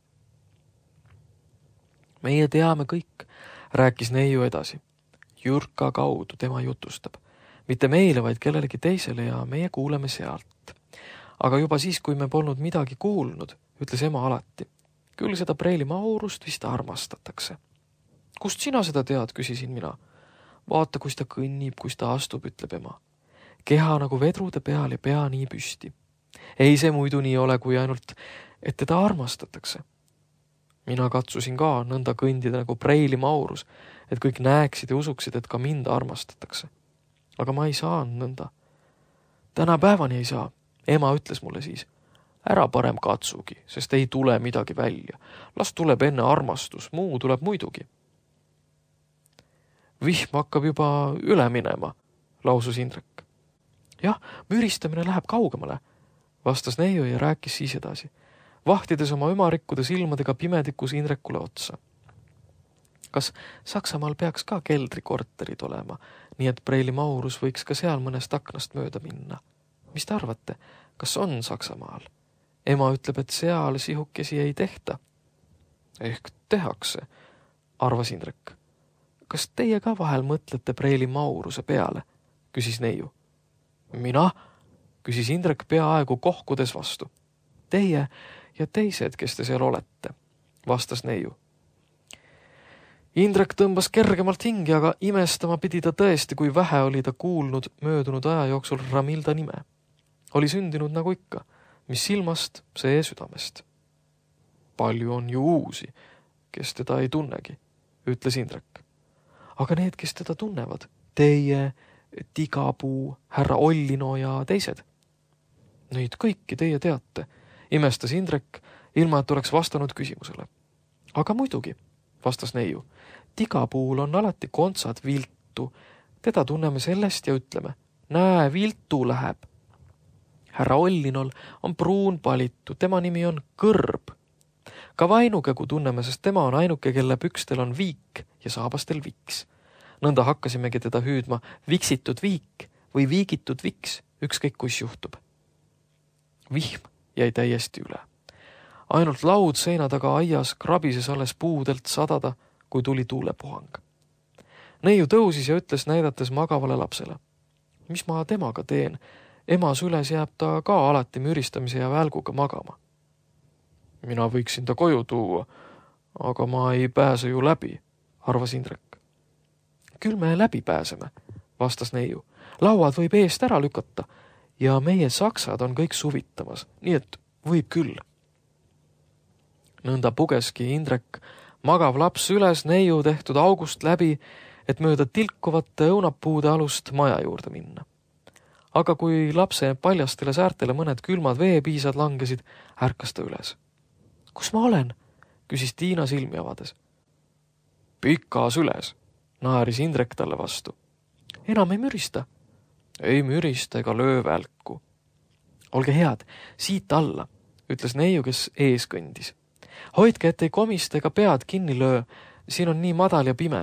Meie teame kõik, rääkis neiu edasi. Jürka kaudu tema jutustab. Mitte meile, vaid kellelegi teisele ja meie kuuleme sealt. Aga juba siis, kui me polnud midagi kuulnud, ütles ema alati. Küll seda Preili Maurust vist armastatakse. Kust sina seda tead, küsisin mina. Vaata, kus ta kõnnib, kus ta astub, ütleb ema. Keha nagu vedrude peal ja pea nii püsti. Ei see muidu nii ole, kui ainult, et teda armastatakse. Mina katsusin ka nõnda kõndida nagu Preili Maurus, et kõik näeksid ja usuksid, et ka mind armastatakse. Aga ma ei saanud nõnda. Tänapäevani ei saa. Ema ütles mulle siis, ära parem katsugi, sest ei tule midagi välja. Las tuleb enne armastus, muu tuleb muidugi. Vihm hakkab juba üle minema, lausus Indrek. Jah, müristamine läheb kaugemale, vastas neiu ja rääkis siis edasi, vahtides oma ümarikkude silmadega pimedikus Indrekule otsa. Kas Saksamaal peaks ka keldrikorterid olema, nii et Preili Maurus võiks ka seal mõnest aknast mööda minna? Mis te arvate, kas on Saksamaal? Ema ütleb, et seal sihukesi ei tehta. Ehk tehakse, arvas Indrek. Kas teie ka vahel mõtlete Preili Mauruse peale, küsis neiu. Mina, küsis Indrek peaaegu kohkudes vastu. Teie ja teised, kes te seal olete, vastas neiu. Indrek tõmbas kergemalt hingi, aga imestama pidi ta tõesti, kui vähe oli ta kuulnud möödunud aja jooksul Ramilda nime. Oli sündinud nagu ikka, mis silmast, see südamest. Palju on ju uusi, kes teda ei tunnegi, ütles Indrek. Aga need, kes teda tunnevad, teie, Tigapuu, härra Ollino ja teised. Neid kõiki teie teate, imestas Indrek, ilma et oleks vastanud küsimusele. Aga muidugi, vastas neiu. Tigapuul on alati kontsad viltu. Teda tunneme sellest ja ütleme, näe, viltu läheb. Härra Ollinol on pruun palitu, tema nimi on Kõrb. Ka Vainukegu tunneme, sest tema on ainuke, kelle pükstel on viik ja saabastel viks. Nõnda hakkasimegi teda hüüdma viksitud viik või viigitud viks, ükskõik kus juhtub. Vihm jäi täiesti üle. Ainult laud seina taga aias krabises alles puudelt sadada, kui tuli tuulepuhang. Neiu tõusis ja ütles näidates magavale lapsele. Mis ma temaga teen? Ema süles jääb ta ka alati müristamise ja välguga magama. Mina võiksin ta koju tuua, aga ma ei pääse ju läbi, arvas Indrek. Küll me läbi pääseme, vastas neiu. Lauad võib eest ära lükata ja meie saksad on kõik suvitamas, nii et võib küll. Nõnda pugeski Indrek magav laps üles neiu tehtud august läbi, et mööda tilkuvate õunapuude alust maja juurde minna. Aga kui lapse paljastele säärtele mõned külmad veepiisad langesid, ärkas ta üles. Kus ma olen? Küsis Tiina silmi avades. Pikas üles, naeris Indrek talle vastu. Enam ei mürista. Ei mürista ega löö välku. Olge head, siit alla, ütles neiu, kes ees kõndis. Hoidke, et ei komista ega pead kinni löö, siin on nii madal ja pime.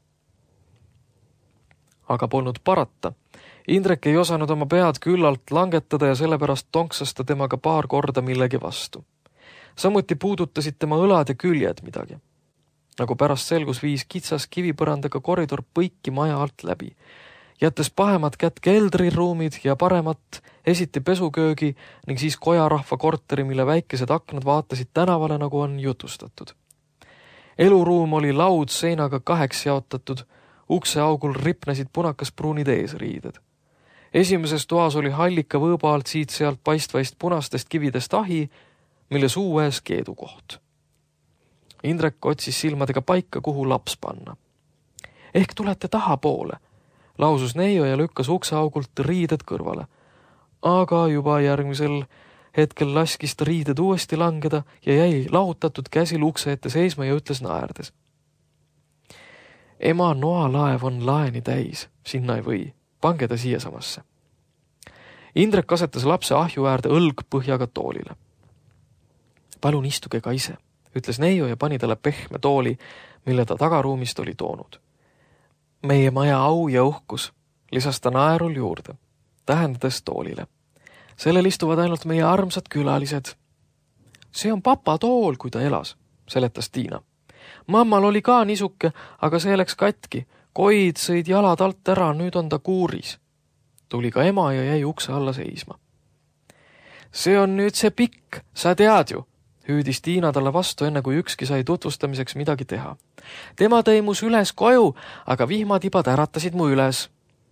Aga polnud parata. Indrek ei osanud oma pead küllalt langetada ja sellepärast tonksas ta temaga paar korda millegi vastu. Samuti puudutasid tema õlad ja küljed midagi. Nagu pärast selgus, viis kitsas kivipõrandaga koridor põiki maja alt läbi, jättes pahemat kätt keldriruumid ja paremat esiti pesuköögi ning siis kojarahva korteri, mille väikesed aknad vaatasid tänavale, nagu on jutustatud. Eluruum oli laud seinaga 2 jaotatud, ukse augul ripnesid punakaspruunid eesriided. Esimeses toas oli hallika võõba alt siit-sealt paistvaist punastest kividest ahi, mille suu ees keedukoht. Indrek otsis silmadega paika, kuhu laps panna. Ehk tulete tahapoole, lausus neiu ja lükkas ukseaugult riided kõrvale. Aga juba järgmisel hetkel laskis ta riided uuesti langeda ja jäi lahutatud käsil ukse ette seisma ja ütles naerdes. Ema noalaev on laeni täis, sinna ei või, pange ta siiasamasse. Indrek asetas lapse ahju äärde õlgpõhjaga toolile. Palun istuge ka ise, ütles neiu ja pani talle pehme tooli, mille ta tagaruumist oli toonud. Meie maja au ja uhkus, lisas ta naerul juurde, tähendades toolile. Sellel istuvad ainult meie armsad külalised. See on papa tool, kui ta elas, seletas Tiina. Mammal oli ka nisuke, aga see läks katki. Koid sõid jalad alt ära, nüüd on ta kuuris. Tuli ka ema ja jäi ukse alla seisma. See on nüüd see pikk, sa tead ju, hüüdis Tiina talle vastu, enne kui ükski sai tutvustamiseks midagi teha. Tema tõi mus üles koju, aga vihmatibad äratasid mu üles.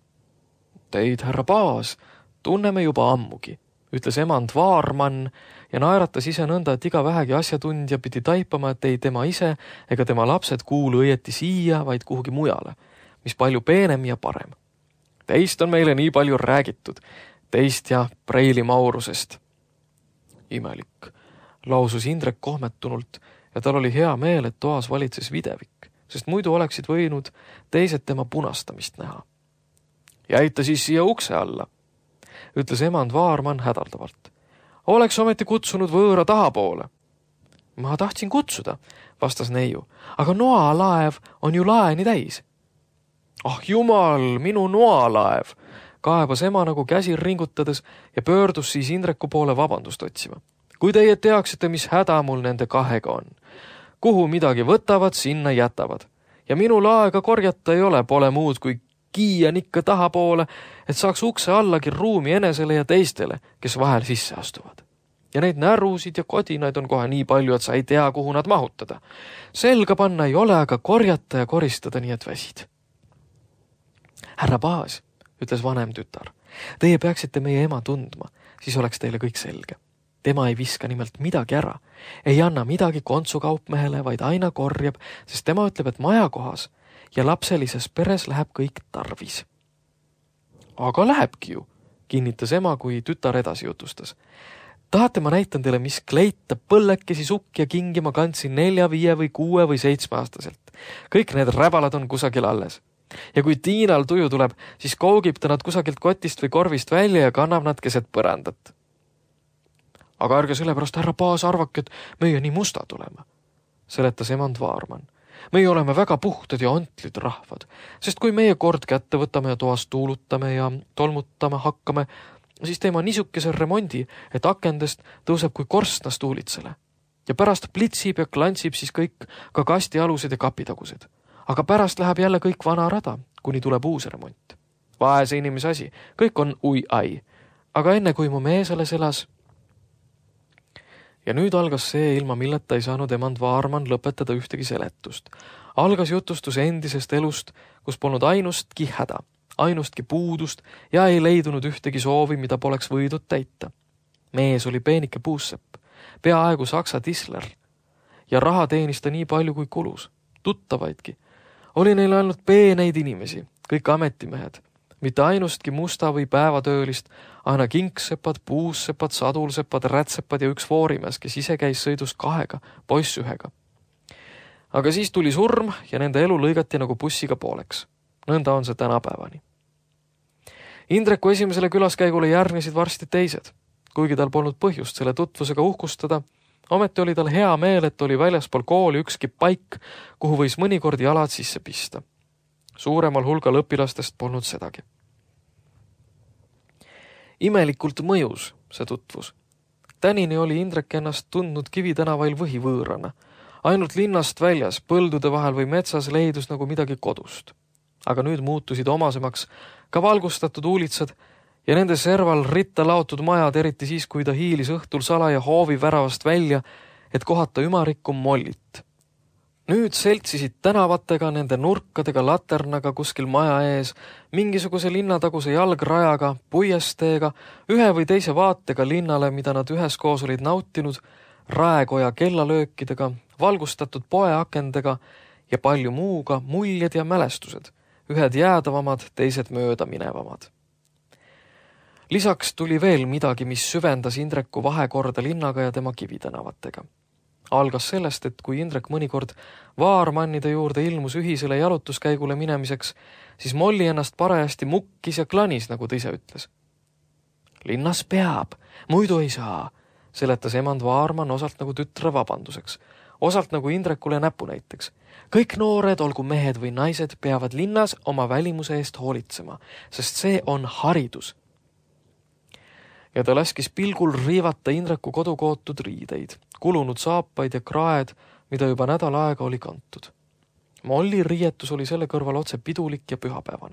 Teid, härra Paas, tunneme juba ammugi, ütles emand Vaarmann ja naeratas ise nõnda, et iga vähegi asjatundja pidi taipama, et ei tema ise ega tema lapsed kuulu õieti siia, vaid kuhugi mujale, mis palju peenem ja parem. Teist on meile nii palju räägitud, teist ja Preili Maurusest. Imelik, lausus Indrek kohmetunult ja tal oli hea meel, et toas valitses videvik, sest muidu oleksid võinud teised tema punastamist näha. Jäita siis siia ukse alla, ütles emand Vaarmann hädaldavalt. Oleks ometi kutsunud võõra tahapoole. Ma tahtsin kutsuda, vastas neiu, aga noalaev on ju laeni täis. Ah jumal, minu noalaev, kaebas ema nagu käsi ringutades ja pöördus siis Indreku poole vabandust otsima. Kui teie teaksite, mis häda mul nende kahega on. Kuhu midagi võtavad, sinna jätavad. Ja minul aega korjata ei ole, pole muud kui kiian ikka tahapoole, et saaks ukse allagi ruumi enesele ja teistele, kes vahel sisse astuvad. Ja neid närusid ja kodinaid on kohe nii palju, et sa ei tea, kuhu nad mahutada. Selga panna ei ole, aga korjata ja koristada nii, et väsid. Härra Paas, ütles vanem tütar, teie peaksite meie ema tundma, siis oleks teile kõik selge. Tema ei viska nimelt midagi ära, ei anna midagi kontsukaupmehele, vaid aina korjab, sest tema ütleb, et majakohas ja lapselises peres läheb kõik tarvis. Aga lähebki ju, kinnitas ema, kui tütar edasi jutustas. Tahate, ma näitan teile, mis kleita, põllekesi, sukk ja kingi ma kandsin 4, 5 või 6 või 7 aastaselt. Kõik need räbalad on kusagil alles. Ja kui Tiinal tuju tuleb, siis kougib ta nad kusagilt kotist või korvist välja ja kannab nad keset põrandat. Aga ärge sellepärast, härra Paas, arvake, et meie nii mustad olema, seletas emand Vaarmann. Meie oleme väga puhtad ja ontlid rahvad, sest kui meie kord kätte võtame ja toas tuulutame ja tolmutame hakkame, siis teema niisukese remondi, et akendest tõuseb kui korstnast tuulitsele. Ja pärast plitsib ja klantsib siis kõik, ka kastialused ja kapitagused. Aga pärast läheb jälle kõik vana rada, kuni tuleb uus remont. Vaese inimese asi, kõik on ui-ai. Aga enne kui mu mees alles elas. Ja nüüd algas see, ilma milleta ei saanud emand Vaarmann lõpetada ühtegi seletust. Algas jutustus endisest elust, kus polnud ainustki häda, ainustki puudust ja ei leidunud ühtegi soovi, mida poleks võidud täita. Mees oli peenike puussepp, peaaegu saksa tisler ja raha teenis ta nii palju kui kulus, tuttavaidki. Oli neil ainult peeneid inimesi, kõik ametimehed, mitte ainustki musta või päevatöölist, aina kinkseppad, puusseppad, sadulseppad, rätseppad ja üks voorimees, kes ise käis sõidust 2, poiss 1. Aga siis tuli surm ja nende elu lõigati nagu bussiga pooleks. Nõnda on see tänapäevani. Indreku esimesele külaskäigule järgnesid varsti teised, kuigi tal polnud põhjust selle tutvusega uhkustada. Ometi oli tal hea meel, et oli väljaspool kooli ükski paik, kuhu võis mõnikord jalad sisse pista. Suuremal hulgal õpilastest polnud sedagi. Imelikult mõjus see tutvus. Tänini oli Indrek ennast tundnud Kivitänavail võhivõõrana. Ainult linnast väljas, põldude vahel või metsas leidus nagu midagi kodust. Aga nüüd muutusid omasemaks ka valgustatud uulitsad ja nende serval ritta laotud majad, eriti siis, kui ta hiilis õhtul salaja hoovi väravast välja, et kohata ümarikku mollit. Nüüd seltsisid tänavatega, nende nurkadega, laternaga kuskil maja ees, mingisuguse linnataguse jalgrajaga, puiesteega, ühe või teise vaatega linnale, mida nad üheskoos olid nautinud, raekoja kellalöökidega, valgustatud poeakendega ja palju muuga, muljed ja mälestused, ühed jäädavamad, teised mööda minevamad. Lisaks tuli veel midagi, mis süvendas Indreku vahekorda linnaga ja tema Kivitänavatega. Algas sellest, et kui Indrek mõnikord Vaarmannide juurde ilmus ühisele jalutuskäigule minemiseks, siis Molli ennast parajasti mukkis ja klanis, nagu ta ise ütles. Linnas peab, muidu ei saa, seletas emand Vaarman osalt nagu tütre vabanduseks, osalt nagu Indrekule näpunäiteks. Kõik noored, olgu mehed või naised, peavad linnas oma välimuse eest hoolitsema, sest see on haridus. Ja ta laskis pilgul riivata Indreku kodukootud riideid, kulunud saapaid ja kraed, mida juba nädal aega oli kantud. Molli riietus oli selle kõrval otse pidulik ja pühapäevane.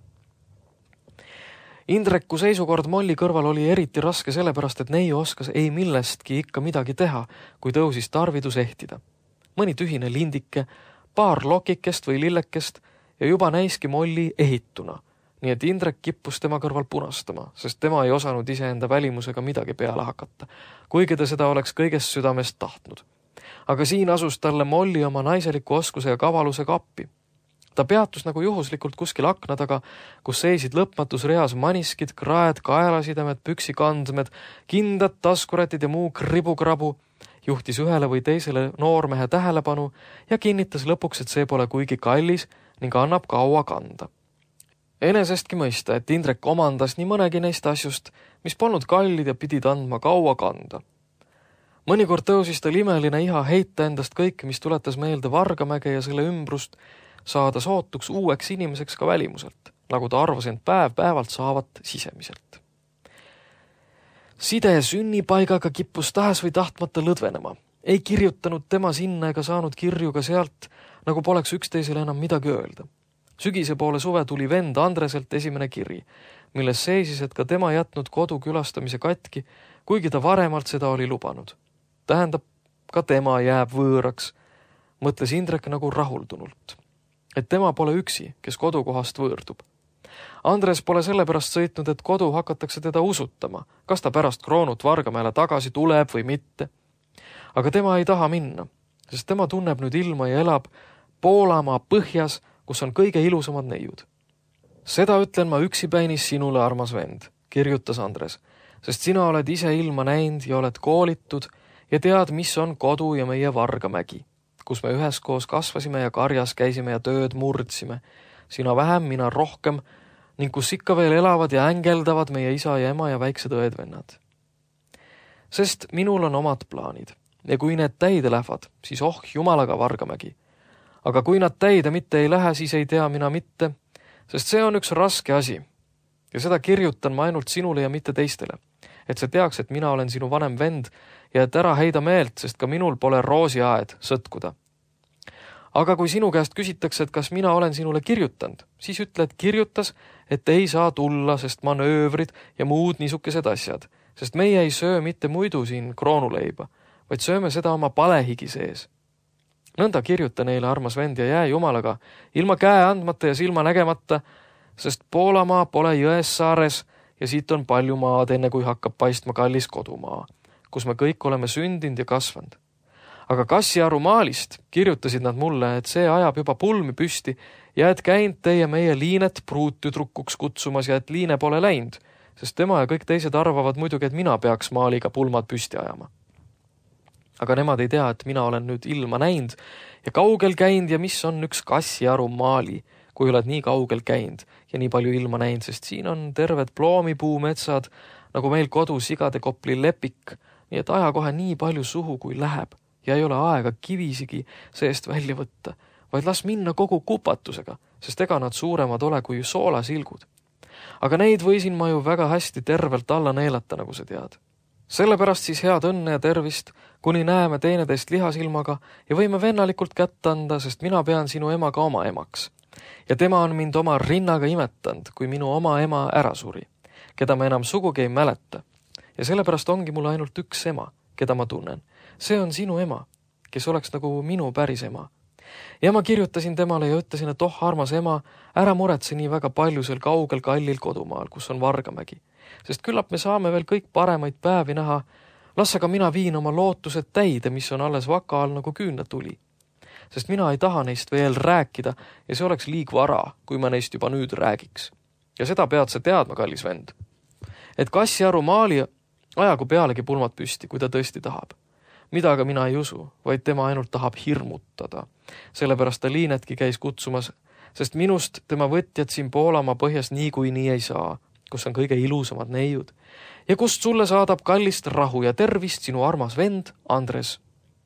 Indreku seisukord Molli kõrval oli eriti raske sellepärast, et neiu oskas ei millestki ikka midagi teha, kui tõusis tarvidus ehtida. Mõni tühine lindike, paar lokikest või lillekest ja juba näiski Molli ehituna, nii et Indrek kippus tema kõrval punastama, sest tema ei osanud iseenda välimusega midagi peale hakata, kuigi ta seda oleks kõigest südamest tahtnud. Aga siin asus talle Molli oma naiseliku oskuse ja kavalusega appi. Ta peatus nagu juhuslikult kuskil akna taga, kus seisid lõpmatus reas maniskid, kraed, kaelasidemed, püksikandmed, kindad, taskurätid ja muu kribukrabu, juhtis ühele või teisele noormehe tähelepanu ja kinnitas lõpuks, et see pole kuigi kallis ning annab kaua kanda. Enesestki mõista, et Indrek omandas nii mõnegi neist asjust, mis polnud kallid ja pidid andma kaua kanda. Mõnikord tõusis tal imeline iha heita endast kõike, mis tuletas meelde Vargamäge ja selle ümbrust, saada sootuks uueks inimeseks ka välimuselt, nagu ta arvas end päev-päevalt saavat sisemiselt. Side sünnipaigaga kippus tahes või tahtmata lõdvenema. Ei kirjutanud tema sinna ega saanud kirju ka sealt, nagu poleks üksteisele enam midagi öelda. Sügise poole suve tuli vend Andreselt esimene kiri, milles seisis, et ka tema jätnud kodu külastamise katki, kuigi ta varemalt seda oli lubanud. Tähendab, ka tema jääb võõraks, mõtles Indrek nagu rahuldunult. Et tema pole üksi, kes kodukohast võõrdub. Andres pole sellepärast sõitnud, et kodu hakatakse teda usutama, kas ta pärast Kroonut Vargamäele tagasi tuleb või mitte. Aga tema ei taha minna, sest tema tunneb nüüd ilma ja elab Poolamaa põhjas, kus on kõige ilusamad neiud. Seda ütlen ma üksipäinis sinule, armas vend, kirjutas Andres, sest sina oled ise ilma näinud ja oled koolitud ja tead, mis on kodu ja meie Vargamägi, kus me üheskoos kasvasime ja karjas käisime ja tööd murdsime, sina vähem, mina rohkem, ning kus ikka veel elavad ja ängeldavad meie isa ja ema ja väiksed õed-vennad. Sest minul on omad plaanid ja kui need täide lähevad, siis jumalaga Vargamägi. Aga kui nad täide mitte ei lähe, siis ei tea mina mitte, sest see on üks raske asi. Ja seda kirjutan ma ainult sinule ja mitte teistele, et see teaks, et mina olen sinu vanem vend ja et ära heida meelt, sest ka minul pole roosiaed sõtkuda. Aga kui sinu käest küsitakse, et kas mina olen sinule kirjutanud, siis ütle, et kirjutas, et ei saa tulla, sest manöövrid ja muud niisukesed asjad, sest meie ei söö mitte muidu siin kroonuleiba, vaid sööme seda oma palehigi sees. Nõnda kirjuta neile, armas vend, ja jää jumalaga, ilma käe andmata ja silma nägemata, sest Poolamaa pole jões saares ja siit on palju maad, enne kui hakkab paistma kallis kodumaa, kus me kõik oleme sündinud ja kasvanud. Aga Kassiaru maalist kirjutasid nad mulle, et see ajab juba pulmi püsti ja et käinud teie meie Liinet pruuttüdrukuks kutsumas ja et Liine pole läinud, sest tema ja kõik teised arvavad muidugi, et mina peaks maaliga pulmad püsti ajama. Aga nemad ei tea, et mina olen nüüd ilma näinud ja kaugel käinud ja mis on üks Kassiaru maali, kui oled nii kaugel käinud ja nii palju ilma näinud, sest siin on terved ploomipuumetsad, nagu meil kodus sigade kopli lepik, nii et aja kohe nii palju suhu, kui läheb ja ei ole aega kivisigi seest välja võtta, vaid las minna kogu kupatusega, sest ega nad suuremad ole kui soolasilgud. Aga neid võisin ma ju väga hästi tervelt alla neelata, nagu sa tead. Sellepärast siis head õnne ja tervist, kuni näeme teineteist lihasilmaga ja võime vennalikult kätt anda, sest mina pean sinu emaga oma emaks. Ja tema on mind oma rinnaga imetanud, kui minu oma ema ära suri, keda ma enam sugugi ei mäleta. Ja sellepärast ongi mul ainult üks ema, keda ma tunnen. See on sinu ema, kes oleks nagu minu päris ema. Ja ma kirjutasin temale ja ütlesin, et armas ema, ära muretse nii väga palju sel kaugel kallil kodumaal, kus on Vargamägi. Sest küllap me saame veel kõik paremaid päevi näha. Las aga mina viin oma lootused täide, mis on alles vaka all nagu küünlatuli. Sest mina ei taha neist veel rääkida ja see oleks liig vara, kui ma neist juba nüüd räägiks. Ja seda pead sa teadma, kallis vend. Et Kassiaru maali ajagu pealegi pulmad püsti, kui ta tõesti tahab. Mida aga mina ei usu, vaid tema ainult tahab hirmutada. Sellepärast ta Liinetki käis kutsumas, sest minust tema võtjad siin Poolamaa põhjas nii kui nii ei saa. kus on kõige ilusamad neiud ja kust sulle saadab kallist rahu ja tervist sinu armas vend Andres.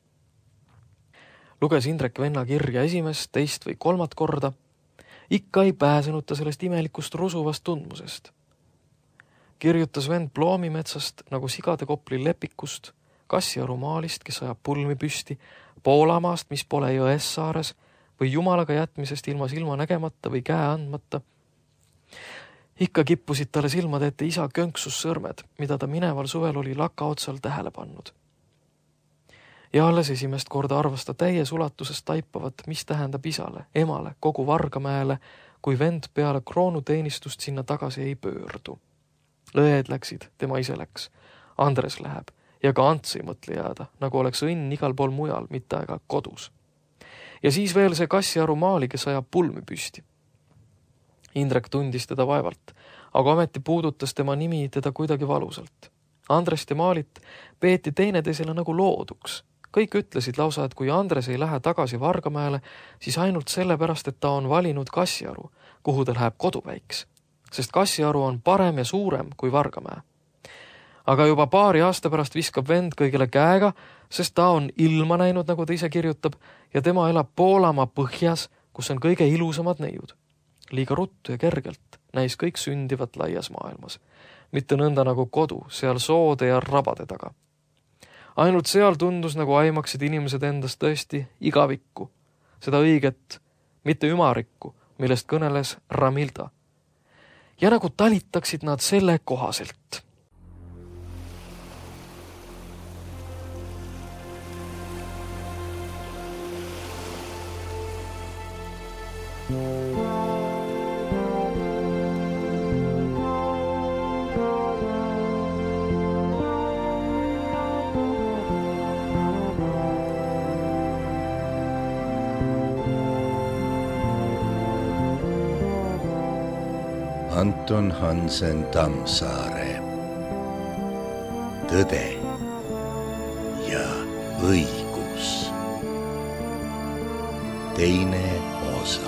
Luges Indrek venna kirja esimest, teist või kolmat korda. Ikka ei pääsenud ta sellest imelikust rusuvast tundmusest. Kirjutas vend Ploomimetsast nagu Sigade Kopli lepikust, Kassiaru maalist, kes ajab pulmi püsti, Poolamaast, mis pole jões saares, või jumalaga jätmisest ilma silma nägemata või käe andmata. Ikka kippusid talle silmad ette isa könksussõrmed, mida ta mineval suvel oli laka otsal tähele pannud. Ja alles esimest korda arvas ta täies ulatuses taipavat, mis tähendab isale, emale, kogu Vargamäele, kui vend peale kroonuteenistust sinna tagasi ei pöördu. Lõed läksid, tema ise läks. Andres läheb ja ka Ants ei mõtle jääda, nagu oleks õnn igal pool mujal, mitte aega kodus. Ja siis veel see Kassiaru maali, kes ajab pulmi püsti. Indrek tundis teda vaevalt, aga ometi puudutas tema nimi teda kuidagi valusalt. Andrest ja Maalit peeti teineteisele nagu looduks. Kõik ütlesid lausa, et kui Andres ei lähe tagasi Vargamäele, siis ainult sellepärast, et ta on valinud Kassiaru, kuhu ta läheb kodupäiks. Sest Kassiaru on parem ja suurem kui Vargamäe. Aga juba paari aasta pärast viskab vend kõigile käega, sest ta on ilma näinud, nagu ta ise kirjutab, ja tema elab Poolamaa põhjas, kus on kõige ilusamad neiud. Liiga ruttu ja kergelt näis kõik sündivat laias maailmas. Mitte nõnda nagu kodu, seal soode ja rabade taga. Ainult seal tundus, nagu aimaksid inimesed endast tõesti igavikku. Seda õiget, mitte ümarikku, millest kõneles Ramilda. Ja nagu talitaksid nad selle kohaselt. Anton Hansen Tammsaare. Tõde ja õigus. Teine osa.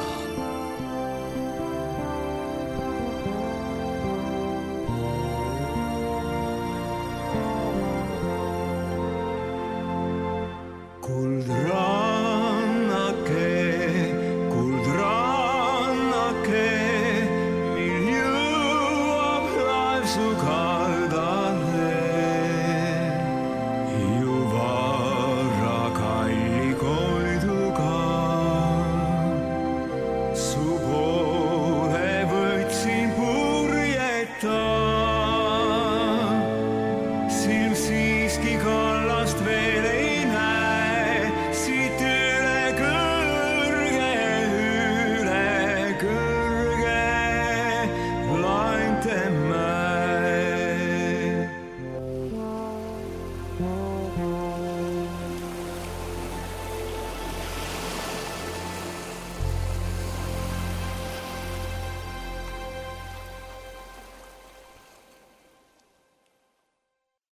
Suka